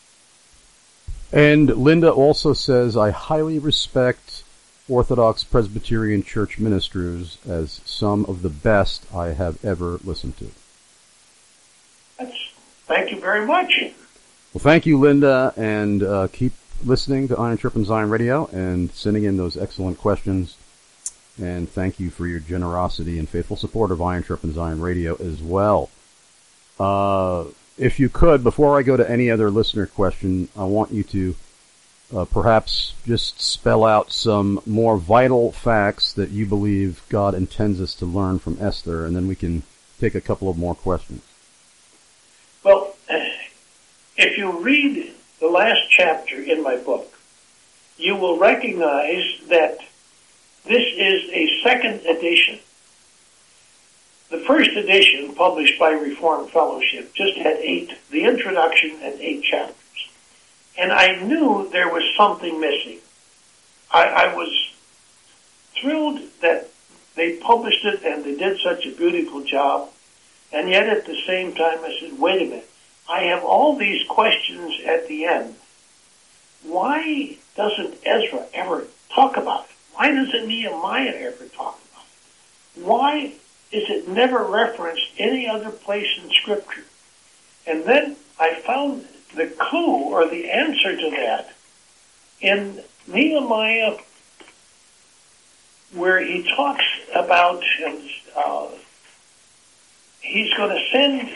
And Linda also says, I highly respect Orthodox Presbyterian Church ministers as some of the best I have ever listened to. Thank you very much. Well, thank you, Linda, and keep listening to Iron Sharpens Iron Radio and sending in those excellent questions. And thank you for your generosity and faithful support of Iron Sharpens Iron Radio as well. If you could, before I go to any other listener question, I want you to perhaps just spell out some more vital facts that you believe God intends us to learn from Esther, and then we can take a couple of more questions. Well, if you read the last chapter in my book, you will recognize that this is a second edition. The first edition, published by Reformed Fellowship, just had the introduction and 8 chapters. And I knew there was something missing. I was thrilled that they published it and they did such a beautiful job. And yet at the same time I said, wait a minute, I have all these questions at the end. Why doesn't Ezra ever talk about it? Why doesn't Nehemiah ever talk about it? Why is it never referenced any other place in Scripture? And then I found the clue or the answer to that in Nehemiah, where he talks about he's going to send.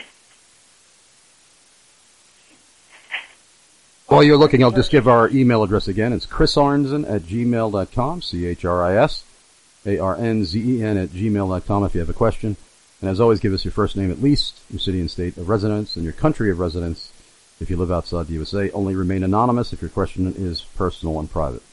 While you're looking, I'll just give our email address again. It's chrisarnzen@gmail.com, CHRISARNZEN@gmail.com if you have a question. And as always, give us your first name at least, your city and state of residence, and your country of residence if you live outside the USA. Only remain anonymous if your question is personal and private.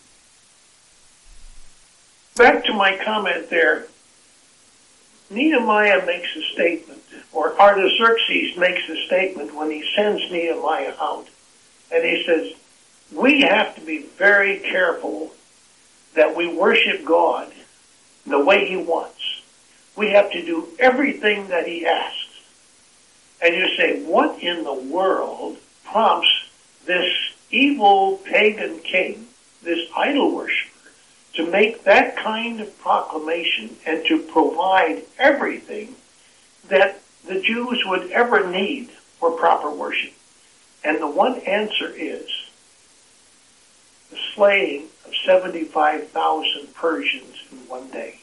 Back to my comment there, Nehemiah makes a statement, or Artaxerxes makes a statement when he sends Nehemiah out. And he says, we have to be very careful that we worship God the way he wants. We have to do everything that he asks. And you say, what in the world prompts this evil pagan king, this idol worshiper, to make that kind of proclamation and to provide everything that the Jews would ever need for proper worship? And the one answer is the slaying of 75,000 Persians in one day.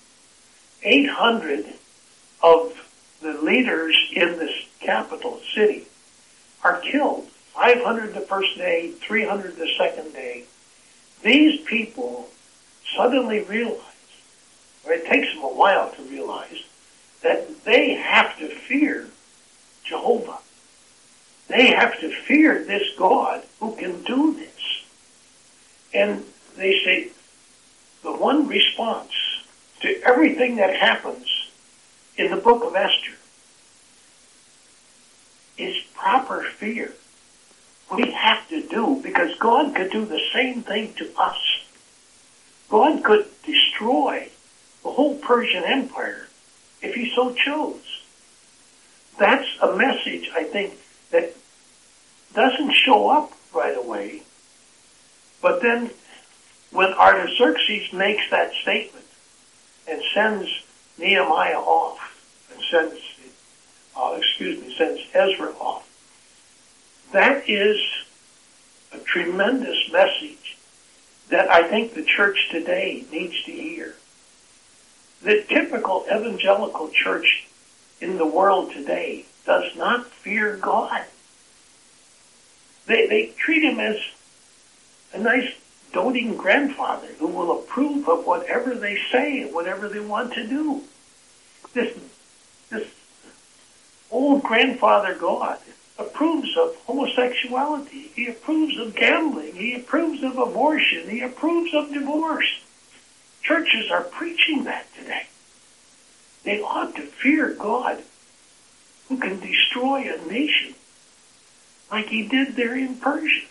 800 of the leaders in this capital city are killed. 500 the first day, 300 the second day. These people suddenly realize, or it takes them a while to realize, that they have to fear Jehovah. They have to fear this God who can do this. And they say the one response to everything that happens in the book of Esther is proper fear. We have to do, because God could do the same thing to us. God could destroy the whole Persian Empire if he so chose. That's a message, I think, that doesn't show up right away. But then when Artaxerxes makes that statement and sends Nehemiah off, and sends Ezra off, that is a tremendous message that I think the church today needs to hear. The typical evangelical church in the world today does not fear God. They treat him as a nice doting grandfather who will approve of whatever they say and whatever they want to do. This old grandfather God approves of homosexuality. He approves of gambling. He approves of abortion. He approves of divorce. Churches are preaching that today. They ought to fear God, who can destroy a nation like he did there in Persia.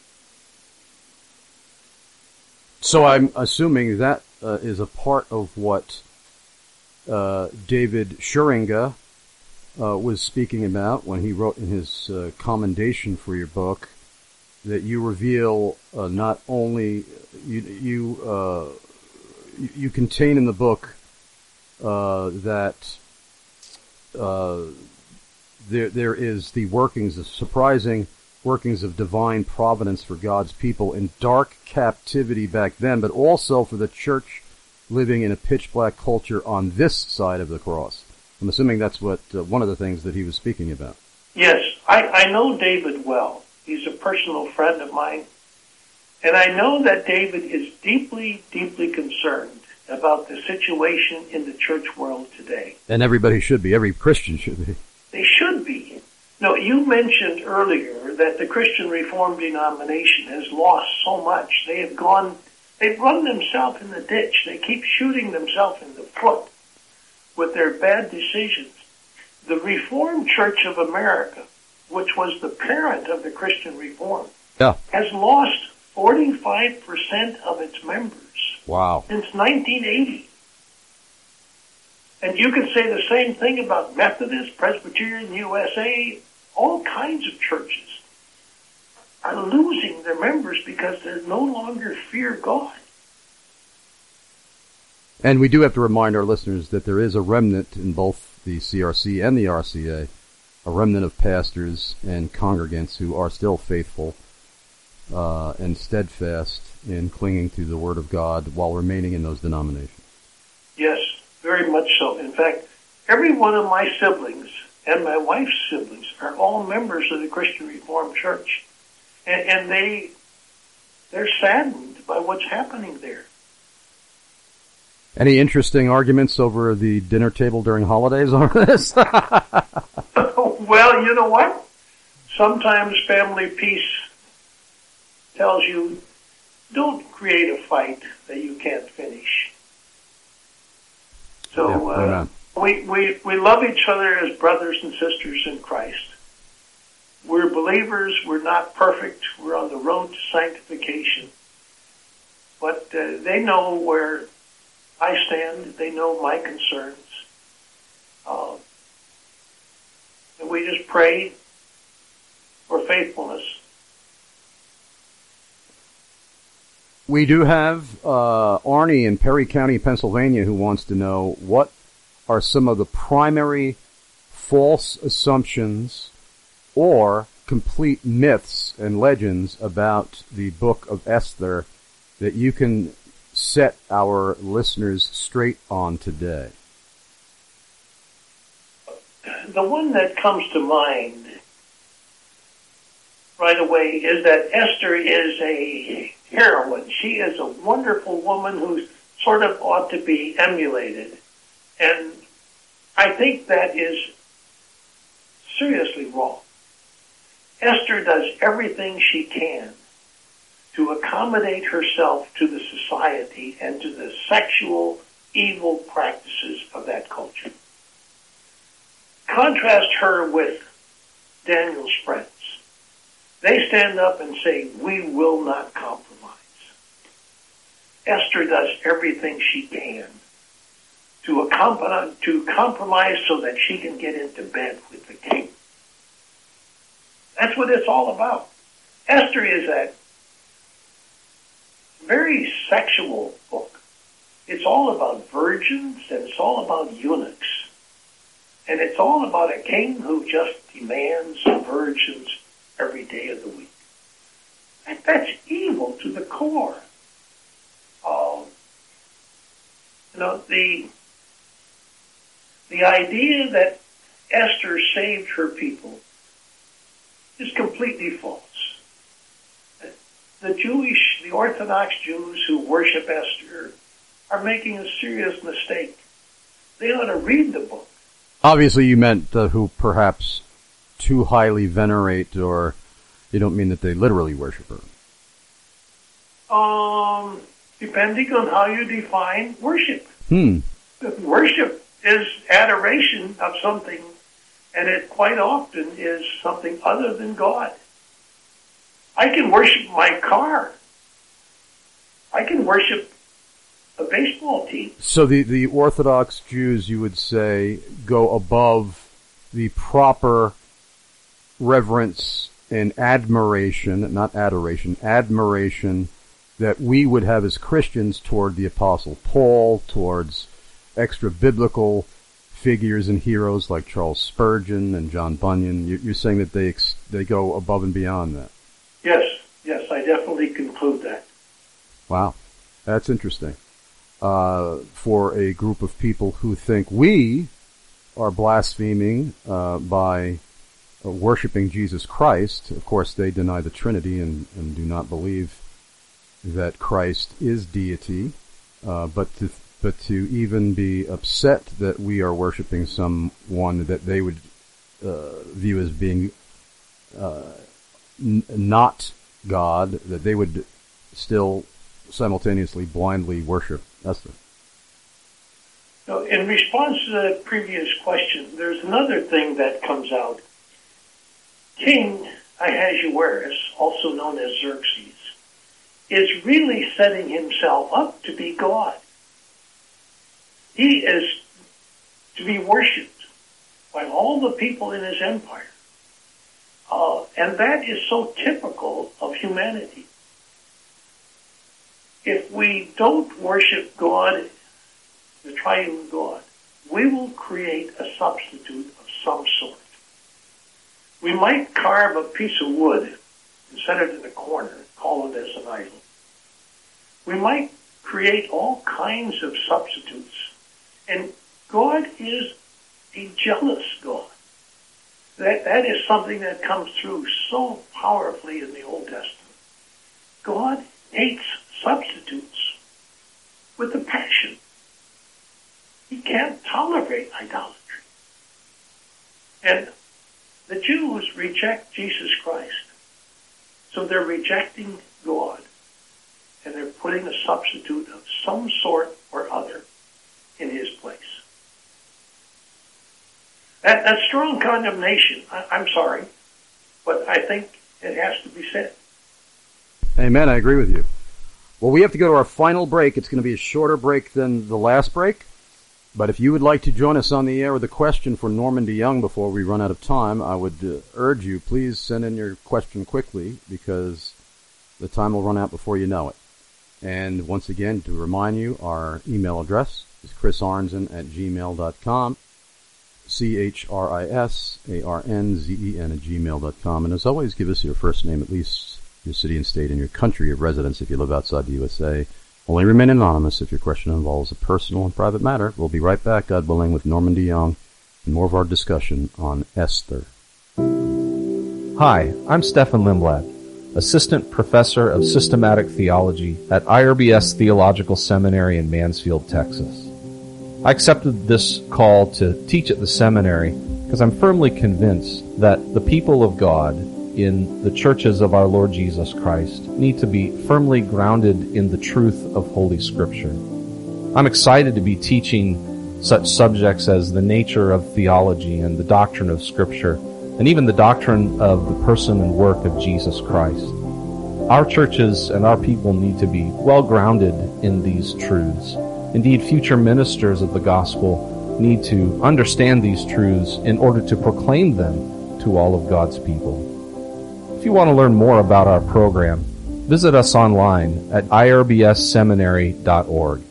So I'm assuming that is a part of what David Scheringa was speaking about when he wrote in his commendation for your book, that you reveal not only you contain in the book that there is the surprising workings of divine providence for God's people in dark captivity back then, but also for the church living in a pitch-black culture on this side of the cross. I'm assuming that's what one of the things that he was speaking about. Yes, I know David well. He's a personal friend of mine. And I know that David is deeply, deeply concerned about the situation in the church world today. And everybody should be. Every Christian should be. They should be. No, you mentioned earlier that the Christian Reformed denomination has lost so much. They've run themselves in the ditch. They keep shooting themselves in the foot with their bad decisions. The Reformed Church of America, which was the parent of the Christian Reform, has lost 45% of its members. Wow. Since 1980. And you can say the same thing about Methodist, Presbyterian USA, all kinds of churches are losing their members because they no longer fear God. And we do have to remind our listeners that there is a remnant in both the CRC and the RCA, a remnant of pastors and congregants who are still faithful and steadfast in clinging to the Word of God while remaining in those denominations. Yes, very much so. In fact, every one of my siblings and my wife's siblings are all members of the Christian Reformed Church. And they're saddened by what's happening there. Any interesting arguments over the dinner table during holidays over this? Well, you know what? Sometimes family peace tells you, don't create a fight that you can't finish. So we love each other as brothers and sisters in Christ. We're believers. We're not perfect. We're on the road to sanctification. But they know where I stand. They know my concerns. And we just pray for faithfulness. We do have Arnie in Perry County, Pennsylvania, who wants to know what are some of the primary false assumptions or complete myths and legends about the book of Esther that you can set our listeners straight on today. The one that comes to mind right away is that Esther is a heroine. She is a wonderful woman who sort of ought to be emulated. And I think that is seriously wrong. Esther does everything she can to accommodate herself to the society and to the sexual evil practices of that culture. Contrast her with Daniel's friends. They stand up and say, we will not compromise. Esther does everything she can to compromise so that she can get into bed with the king. That's what it's all about. Esther is a very sexual book. It's all about virgins and it's all about eunuchs. And it's all about a king who just demands virgins every day of the week. That's evil to the core. The idea that Esther saved her people is completely false. The Orthodox Jews who worship Esther are making a serious mistake. They ought to read the book. Obviously you meant who perhaps too highly venerate, or you don't mean that they literally worship her. Depending on how you define worship. Worship is adoration of something, and it quite often is something other than God. I can worship my car. I can worship a baseball team. So the Orthodox Jews, you would say, go above the proper reverence and admiration, not adoration, admiration that we would have as Christians toward the Apostle Paul, towards extra-biblical figures and heroes like Charles Spurgeon and John Bunyan. You're saying that they go above and beyond that? Yes, I definitely conclude that. Wow, that's interesting. For a group of people who think we are blaspheming by worshiping Jesus Christ. Of course, they deny the Trinity and do not believe that Christ is deity. But to even be upset that we are worshiping someone that they would view as being not God, that they would still simultaneously blindly worship Esther. Now, in response to the previous question, there's another thing that comes out. King Ahasuerus, also known as Xerxes, is really setting himself up to be God. He is to be worshipped by all the people in his empire. And that is so typical of humanity. If we don't worship God, the triune God, we will create a substitute of some sort. We might carve a piece of wood and set it in a corner and call it as an idol. We might create all kinds of substitutes. And God is a jealous God. That is something that comes through so powerfully in the Old Testament. God hates substitutes with a passion. He can't tolerate idolatry. And the Jews reject Jesus Christ. So they're rejecting God. And they're putting a substitute of some sort or other in his place. That's strong condemnation. I'm sorry, but I think it has to be said. Amen. I agree with you. Well, we have to go to our final break. It's going to be a shorter break than the last break. But if you would like to join us on the air with a question for Norman DeYoung before we run out of time, I would urge you, please send in your question quickly because the time will run out before you know it. And once again, to remind you, our email address is chrisarnzen@gmail.com, CHRISARNZEN@gmail.com. And as always, give us your first name, at least your city and state, and your country of residence if you live outside the USA. Only remain anonymous if your question involves a personal and private matter. We'll be right back, God willing, with Norman DeYoung and more of our discussion on Esther. Hi, I'm Stefan Lindblad, Assistant Professor of Systematic Theology at IRBS Theological Seminary in Mansfield, Texas. I accepted this call to teach at the seminary because I'm firmly convinced that the people of God in the churches of our Lord Jesus Christ need to be firmly grounded in the truth of Holy Scripture. I'm excited to be teaching such subjects as the nature of theology and the doctrine of Scripture, and even the doctrine of the person and work of Jesus Christ. Our churches and our people need to be well grounded in these truths. Indeed, future ministers of the gospel need to understand these truths in order to proclaim them to all of God's people. If you want to learn more about our program, visit us online at irbsseminary.org.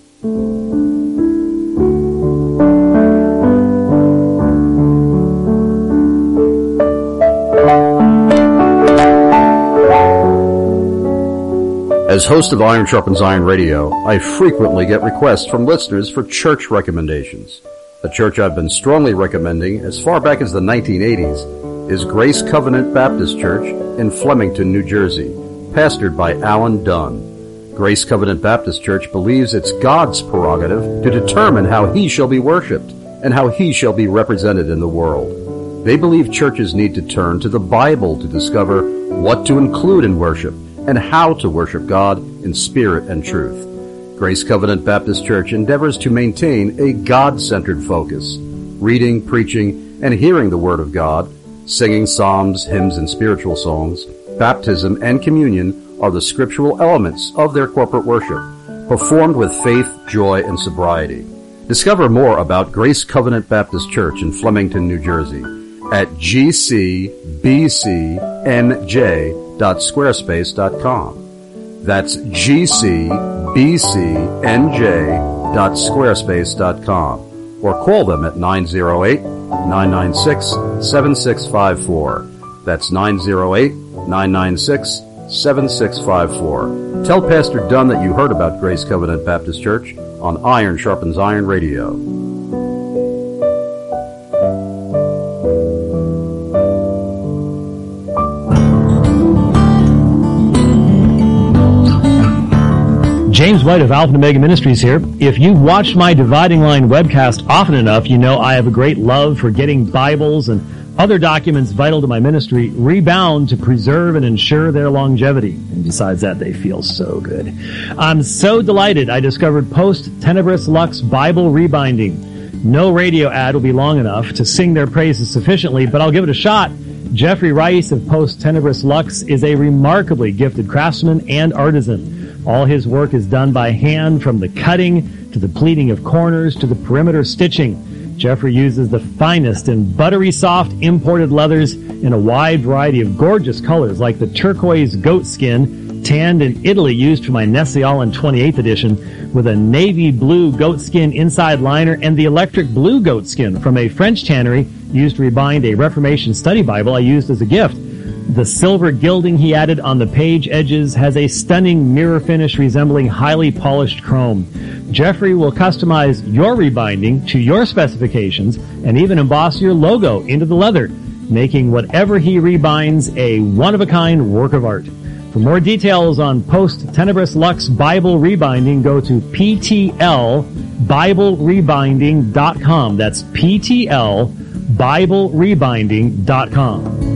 As host of Iron Sharpens Iron Radio, I frequently get requests from listeners for church recommendations. A church I've been strongly recommending as far back as the 1980s is Grace Covenant Baptist Church in Flemington, New Jersey, pastored by Alan Dunn. Grace Covenant Baptist Church believes it's God's prerogative to determine how He shall be worshipped and how He shall be represented in the world. They believe churches need to turn to the Bible to discover what to include in worship and how to worship God in spirit and truth. Grace Covenant Baptist Church endeavors to maintain a God-centered focus, reading, preaching, and hearing the Word of God. Singing psalms, hymns, and spiritual songs, baptism, and communion are the scriptural elements of their corporate worship, performed with faith, joy, and sobriety. Discover more about Grace Covenant Baptist Church in Flemington, New Jersey at gcbcnj.squarespace.com. That's gcbcnj.squarespace.com. Or call them at 908-996-7654. That's 908-996-7654. Tell Pastor Dunn that you heard about Grace Covenant Baptist Church on Iron Sharpens Iron Radio. James White of Alpha and Omega Ministries here. If you've watched my Dividing Line webcast often enough, you know I have a great love for getting Bibles and other documents vital to my ministry rebound to preserve and ensure their longevity. And besides that, they feel so good. I'm so delighted I discovered Post Tenebris Lux Bible Rebinding. No radio ad will be long enough to sing their praises sufficiently, but I'll give it a shot. Jeffrey Rice of Post Tenebris Lux is a remarkably gifted craftsman and artisan. All his work is done by hand, from the cutting to the pleating of corners to the perimeter stitching. Jeffrey uses the finest and buttery soft imported leathers in a wide variety of gorgeous colors, like the turquoise goat skin, tanned in Italy, used for my Nestle-Aland 28th edition, with a navy blue goat skin inside liner, and the electric blue goat skin from a French tannery used to rebind a Reformation study Bible I used as a gift. The silver gilding he added on the page edges has a stunning mirror finish resembling highly polished chrome. Jeffrey will customize your rebinding to your specifications and even emboss your logo into the leather, making whatever he rebinds a one-of-a-kind work of art. For more details on Post Tenebris Lux Bible Rebinding, go to ptlbiblerebinding.com. That's ptlbiblerebinding.com.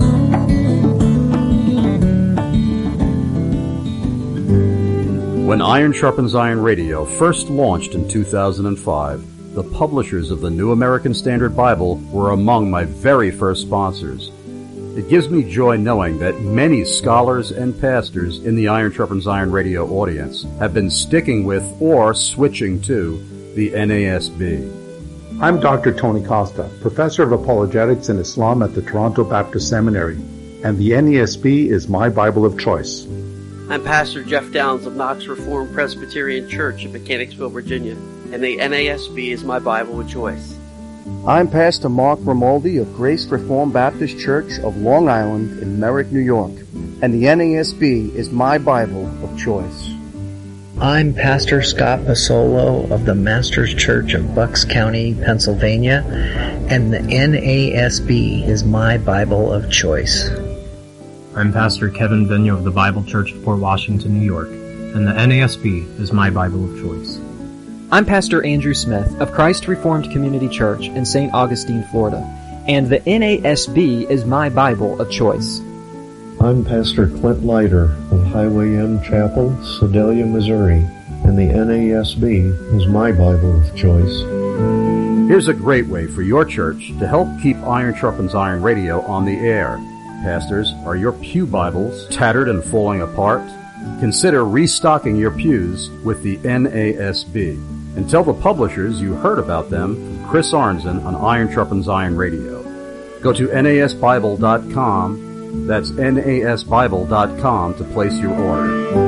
When Iron Sharpens Iron Radio first launched in 2005, the publishers of the New American Standard Bible were among my very first sponsors. It gives me joy knowing that many scholars and pastors in the Iron Sharpens Iron Radio audience have been sticking with or switching to the NASB. I'm Dr. Tony Costa, Professor of Apologetics and Islam at the Toronto Baptist Seminary, and the NASB is my Bible of choice. I'm Pastor Jeff Downs of Knox Reformed Presbyterian Church in Mechanicsville, Virginia, and the NASB is my Bible of choice. I'm Pastor Mark Romaldi of Grace Reformed Baptist Church of Long Island in Merrick, New York, and the NASB is my Bible of choice. I'm Pastor Scott Basolo of the Masters Church of Bucks County, Pennsylvania, and the NASB is my Bible of choice. I'm Pastor Kevin Vigneault of the Bible Church of Port Washington, New York, and the NASB is my Bible of choice. I'm Pastor Andrew Smith of Christ Reformed Community Church in St. Augustine, Florida, and the NASB is my Bible of choice. I'm Pastor Clint Leiter of Highway M Chapel, Sedalia, Missouri, and the NASB is my Bible of choice. Here's a great way for your church to help keep Iron Sharpens Iron Radio on the air. Pastors, are your pew Bibles tattered and falling apart? Consider restocking your pews with the NASB. And tell the publishers you heard about them from Chris Arnzen on Iron Sharpens Iron Radio. Go to nasbible.com. That's nasbible.com to place your order.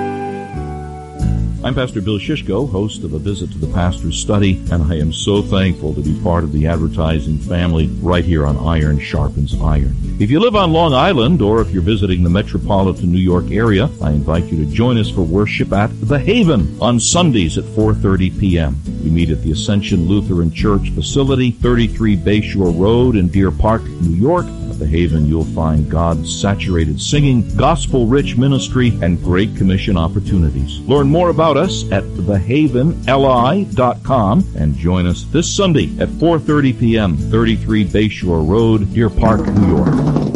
I'm Pastor Bill Shishko, host of A Visit to the Pastor's Study, and I am so thankful to be part of the advertising family right here on Iron Sharpens Iron. If you live on Long Island, or if you're visiting the metropolitan New York area, I invite you to join us for worship at The Haven on Sundays at 4:30 p.m. We meet at the Ascension Lutheran Church facility, 33 Bayshore Road in Deer Park, New York. At The Haven, you'll find God-saturated singing, gospel-rich ministry, and Great Commission opportunities. Learn more about us at thehavenli.com and join us this Sunday at 4:30 p.m., 33 Bayshore Road, Deer Park, New York.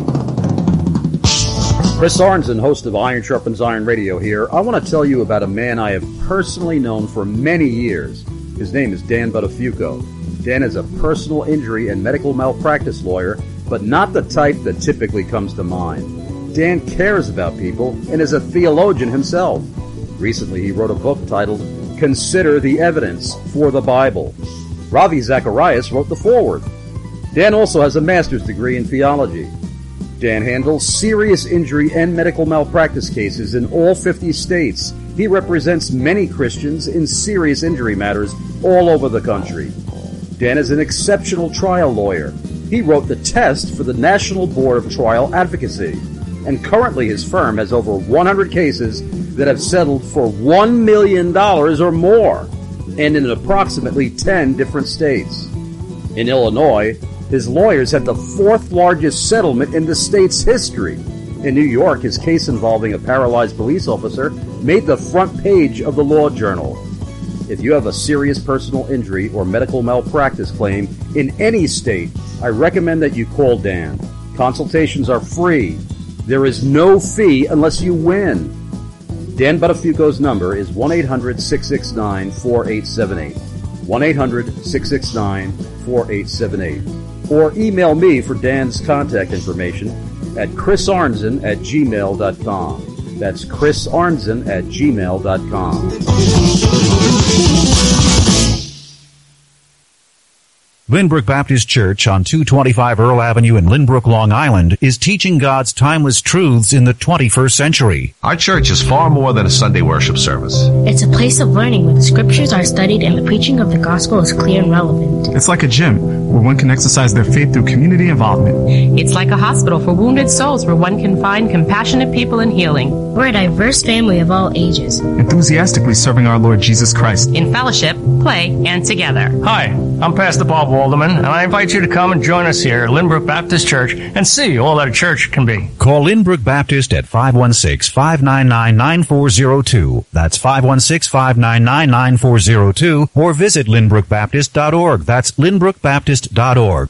Chris Arnzen, host of Iron Sharpens Iron Radio here. I want to tell you about a man I have personally known for many years. His name is Dan Buttafuoco. Dan is a personal injury and medical malpractice lawyer, but not the type that typically comes to mind. Dan cares about people and is a theologian himself. Recently, he wrote a book titled Consider the Evidence for the Bible. Ravi Zacharias wrote the foreword. Dan also has a master's degree in theology. Dan handles serious injury and medical malpractice cases in all 50 states. He represents many Christians in serious injury matters all over the country. Dan is an exceptional trial lawyer. He wrote the test for the National Board of Trial Advocacy. And currently his firm has over 100 cases that have settled for $1 million or more, and in approximately 10 different states. In Illinois, his lawyers had the fourth largest settlement in the state's history. In New York, his case involving a paralyzed police officer made the front page of the Law Journal. If you have a serious personal injury or medical malpractice claim in any state, I recommend that you call Dan. Consultations are free. There is no fee unless you win. Dan Buttafuoco's number is 1-800-669-4878. 1-800-669-4878. Or email me for Dan's contact information at chrisarnzen@gmail.com. That's chrisarnzen@gmail.com. Lynbrook Baptist Church on 225 Earl Avenue in Lynbrook, Long Island is teaching God's timeless truths in the 21st century. Our church is far more than a Sunday worship service. It's a place of learning where the scriptures are studied and the preaching of the gospel is clear and relevant. It's like a gym where one can exercise their faith through community involvement. It's like a hospital for wounded souls where one can find compassionate people in healing. We're a diverse family of all ages, enthusiastically serving our Lord Jesus Christ in fellowship, play, and together. Hi, I'm Pastor Bob Walderman, and I invite you to come and join us here at Lynbrook Baptist Church and see all that a church can be. Call Lynbrook Baptist at 516-599-9402. That's 516-599-9402, or visit lynbrookbaptist.org. That's lynbrookbaptist.org.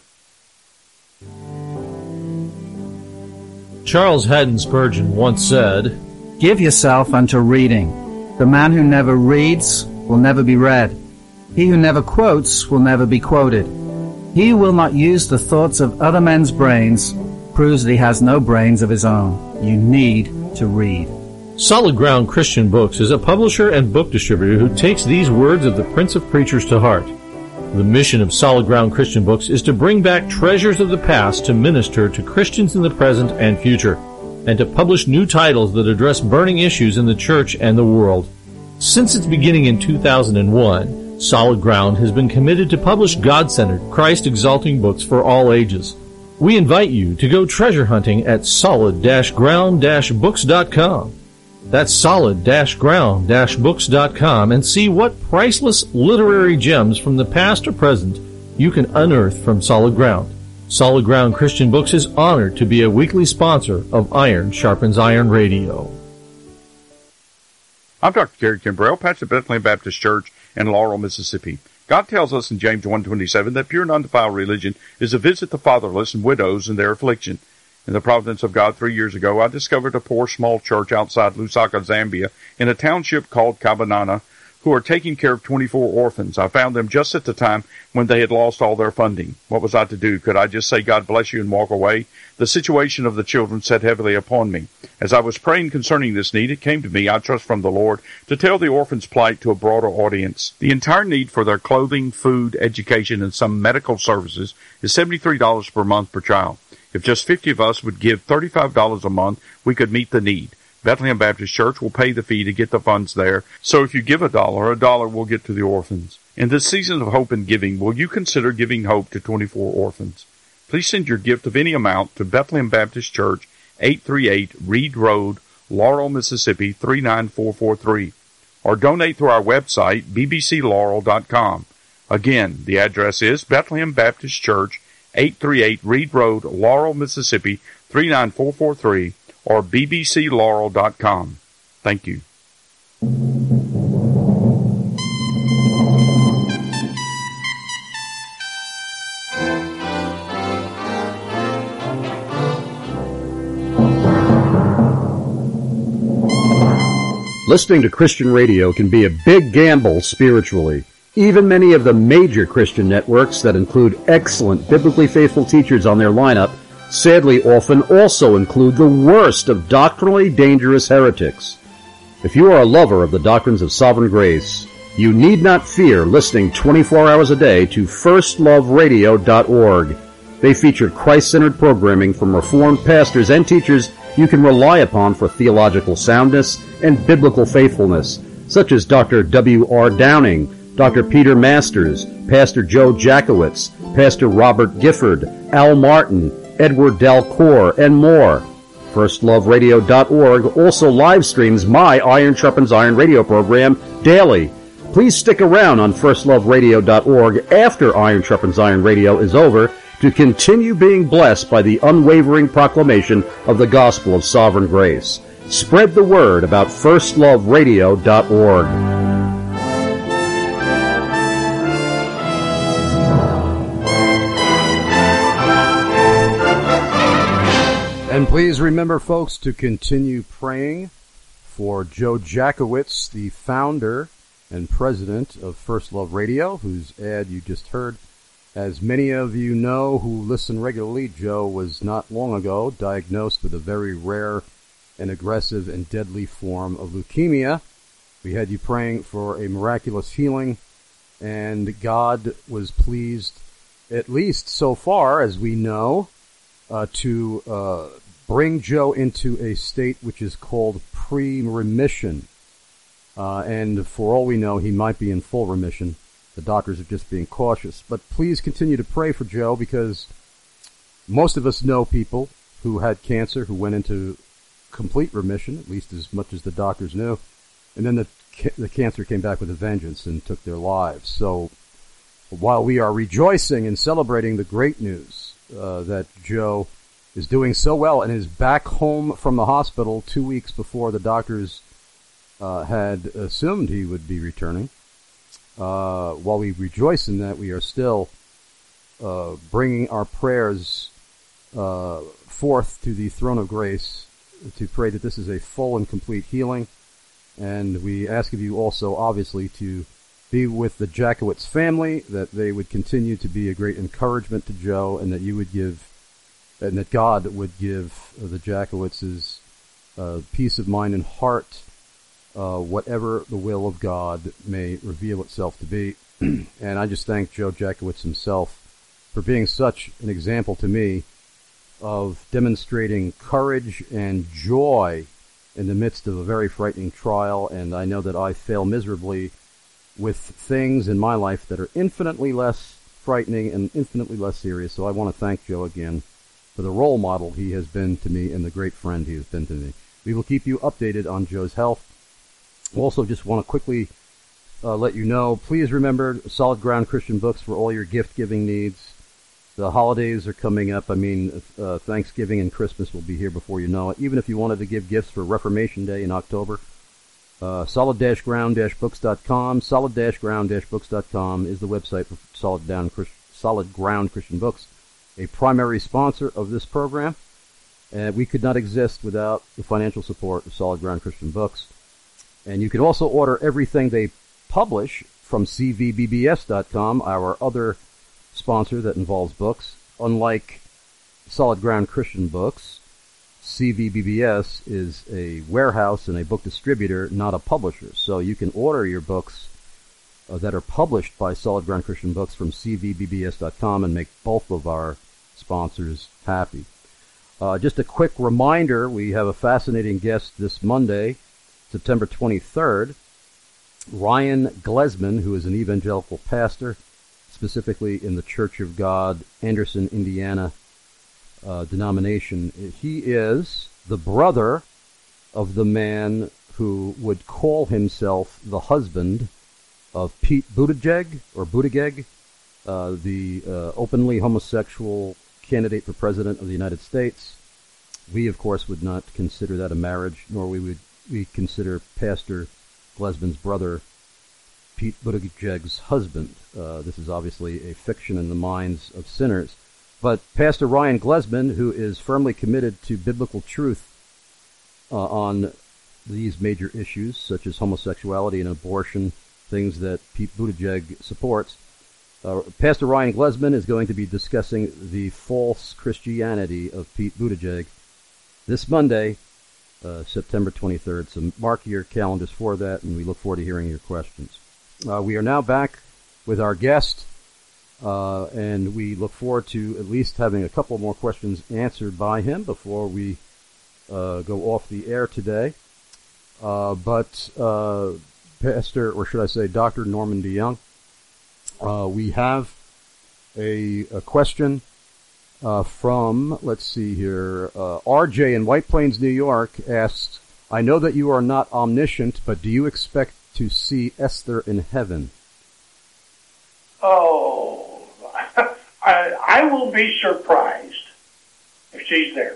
Charles Haddon Spurgeon once said, "Give yourself unto reading. The man who never reads will never be read. He who never quotes will never be quoted. He who will not use the thoughts of other men's brains proves that he has no brains of his own. You need to read." Solid Ground Christian Books is a publisher and book distributor who takes these words of the Prince of Preachers to heart. The mission of Solid Ground Christian Books is to bring back treasures of the past to minister to Christians in the present and future, and to publish new titles that address burning issues in the church and the world. Since its beginning in 2001, Solid Ground has been committed to publish God-centered, Christ-exalting books for all ages. We invite you to go treasure hunting at solid-ground-books.com. That's solid-ground-books.com, and see what priceless literary gems from the past or present you can unearth from Solid Ground. Solid Ground Christian Books is honored to be a weekly sponsor of Iron Sharpens Iron Radio. I'm Dr. Gary Kimbrell, pastor of Bethlehem Baptist Church in Laurel, Mississippi. God tells us in James 1:27 that pure and undefiled religion is to visit the fatherless and widows in their affliction. In the providence of God, 3 years ago, I discovered a poor small church outside Lusaka, Zambia, in a township called Kabanana, who are taking care of 24 orphans. I found them just at the time when they had lost all their funding. What was I to do? Could I just say, God bless you, and walk away? The situation of the children sat heavily upon me. As I was praying concerning this need, it came to me, I trust from the Lord, to tell the orphans' plight to a broader audience. The entire need for their clothing, food, education, and some medical services is $73 per month per child. If just 50 of us would give $35 a month, we could meet the need. Bethlehem Baptist Church will pay the fee to get the funds there, so if you give $1, $1 will get to the orphans. In this season of hope and giving, will you consider giving hope to 24 orphans? Please send your gift of any amount to Bethlehem Baptist Church, 838 Reed Road, Laurel, Mississippi, 39443, or donate through our website, bbclaurel.com. Again, the address is Bethlehem Baptist Church, 838 Reed Road, Laurel, Mississippi, 39443, or bbclaurel.com. Thank you. Listening to Christian radio can be a big gamble spiritually. Even many of the major Christian networks that include excellent biblically faithful teachers on their lineup sadly often also include the worst of doctrinally dangerous heretics. If you are a lover of the doctrines of sovereign grace, you need not fear listening 24 hours a day to firstloveradio.org. They feature Christ-centered programming from Reformed pastors and teachers you can rely upon for theological soundness and biblical faithfulness, such as Dr. W.R. Downing, Dr. Peter Masters, Pastor Joe Jackowitz, Pastor Robert Gifford, Al Martin, Edward Dalcour, and more. FirstLoveRadio.org also live streams my Iron Sharpens Iron radio program daily. Please stick around on FirstLoveRadio.org after Iron Sharpens Iron radio is over to continue being blessed by the unwavering proclamation of the gospel of sovereign grace. Spread the word about FirstLoveRadio.org. And please remember, folks, to continue praying for Joe Jackowitz, the founder and president of First Love Radio, whose ad you just heard. As many of you know who listen regularly, Joe was not long ago diagnosed with a very rare and aggressive and deadly form of leukemia. We had you praying for a miraculous healing, and God was pleased, at least so far as we know, to bring Joe into a state which is called pre-remission. And for all we know, he might be in full remission. The doctors are just being cautious. But please continue to pray for Joe, because most of us know people who had cancer who went into complete remission, at least as much as the doctors knew. And then the cancer came back with a vengeance and took their lives. So while we are rejoicing and celebrating the great news that Joe is doing so well and is back home from the hospital 2 weeks before the doctors had assumed he would be returning, while we rejoice in that, we are still bringing our prayers forth to the throne of grace to pray that this is a full and complete healing. And we ask of you also, obviously, to be with the Jackowitz family, that they would continue to be a great encouragement to Joe, and that you would give, and that God would give the Jackowitzes peace of mind and heart, whatever the will of God may reveal itself to be. And I just thank Joe Jackowitz himself for being such an example to me of demonstrating courage and joy in the midst of a very frightening trial. And I know that I fail miserably with things in my life that are infinitely less frightening and infinitely less serious. So I want to thank Joe again for the role model he has been to me and the great friend he has been to me. We will keep you updated on Joe's health. Also, just want to quickly let you know, please remember Solid Ground Christian Books for all your gift-giving needs. The holidays are coming up. I mean, Thanksgiving and Christmas will be here before you know it. Even if you wanted to give gifts for Reformation Day in October, solid-ground-books.com, solid-ground-books.com is the website for Solid Ground Christian Books, a primary sponsor of this program. And we could not exist without the financial support of Solid Ground Christian Books. And you can also order everything they publish from cvbbs.com, our other sponsor that involves books. Unlike Solid Ground Christian Books, CVBBS is a warehouse and a book distributor, not a publisher. So you can order your books that are published by Solid Ground Christian Books from cvbbs.com and make both of our sponsors happy. Just a quick reminder, we have a fascinating guest this Monday, September 23rd, Ryan Glesman, who is an evangelical pastor, specifically in the Church of God, Anderson, Indiana denomination. He is the brother of the man who would call himself the husband of Pete Buttigieg, the openly homosexual candidate for president of the United States. We, of course, would not consider that a marriage, nor would we consider Pastor Glesman's brother Pete Buttigieg's husband. This is obviously a fiction in the minds of sinners. But Pastor Ryan Glesman, who is firmly committed to biblical truth on these major issues, such as homosexuality and abortion, things that Pete Buttigieg supports, Pastor Ryan Glesman is going to be discussing the false Christianity of Pete Buttigieg this Monday, September 23rd. So mark your calendars for that, and we look forward to hearing your questions. We are now back with our guest, and we look forward to at least having a couple more questions answered by him before we go off the air today. But Pastor, or should I say Dr. Norman DeYoung, we have a question from, let's see here, RJ in White Plains, New York asks, I know that you are not omniscient, but do you expect to see Esther in heaven? Oh, I will be surprised if she's there.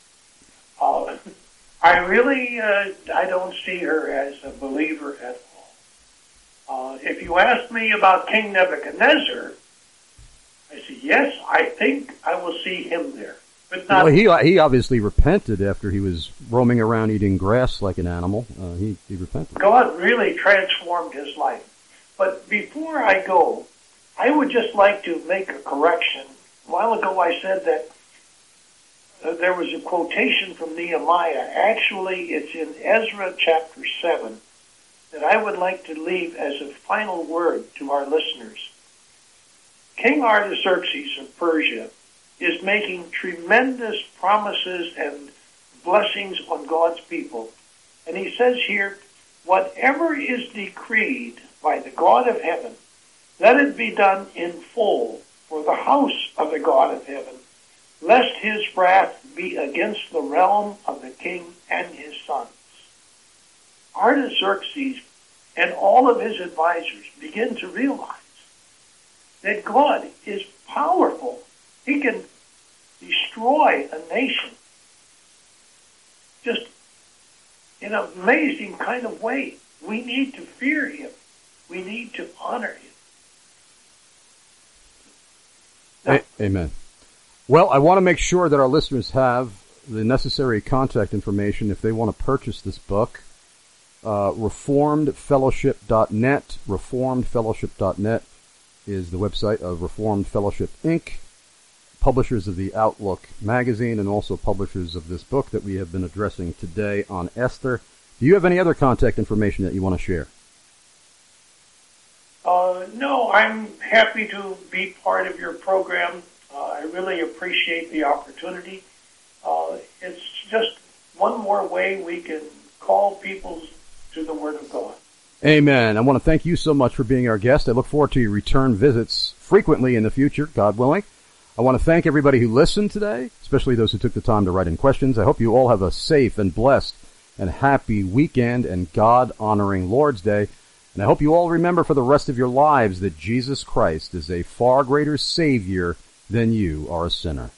I really, I don't see her as a believer at all. If you ask me about King Nebuchadnezzar, I say, yes, I think I will see him there. But not. Well, he obviously repented after he was roaming around eating grass like an animal. He repented. God really transformed his life. But before I go, I would just like to make a correction. A while ago I said that there was a quotation from Nehemiah. Actually, it's in Ezra chapter 7 that I would like to leave as a final word to our listeners. King Artaxerxes of Persia is making tremendous promises and blessings on God's people. And he says here, whatever is decreed by the God of heaven, let it be done in full for the house of the God of heaven, lest his wrath be against the realm of the king and his sons. Artaxerxes and all of his advisors begin to realize that God is powerful. He can destroy a nation just in an amazing kind of way. We need to fear him. We need to honor him. Amen. Well, I want to make sure that our listeners have the necessary contact information if they want to purchase this book. ReformedFellowship.net. ReformedFellowship.net is the website of Reformed Fellowship, Inc., publishers of the Outlook magazine, and also publishers of this book that we have been addressing today on Esther. Do you have any other contact information that you want to share? No, I'm happy to be part of your program. I really appreciate the opportunity. It's just one more way we can call people to the Word of God. Amen. I want to thank you so much for being our guest. I look forward to your return visits frequently in the future, God willing. I want to thank everybody who listened today, especially those who took the time to write in questions. I hope you all have a safe and blessed and happy weekend and God-honoring Lord's Day. And I hope you all remember for the rest of your lives that Jesus Christ is a far greater Savior than you are a sinner.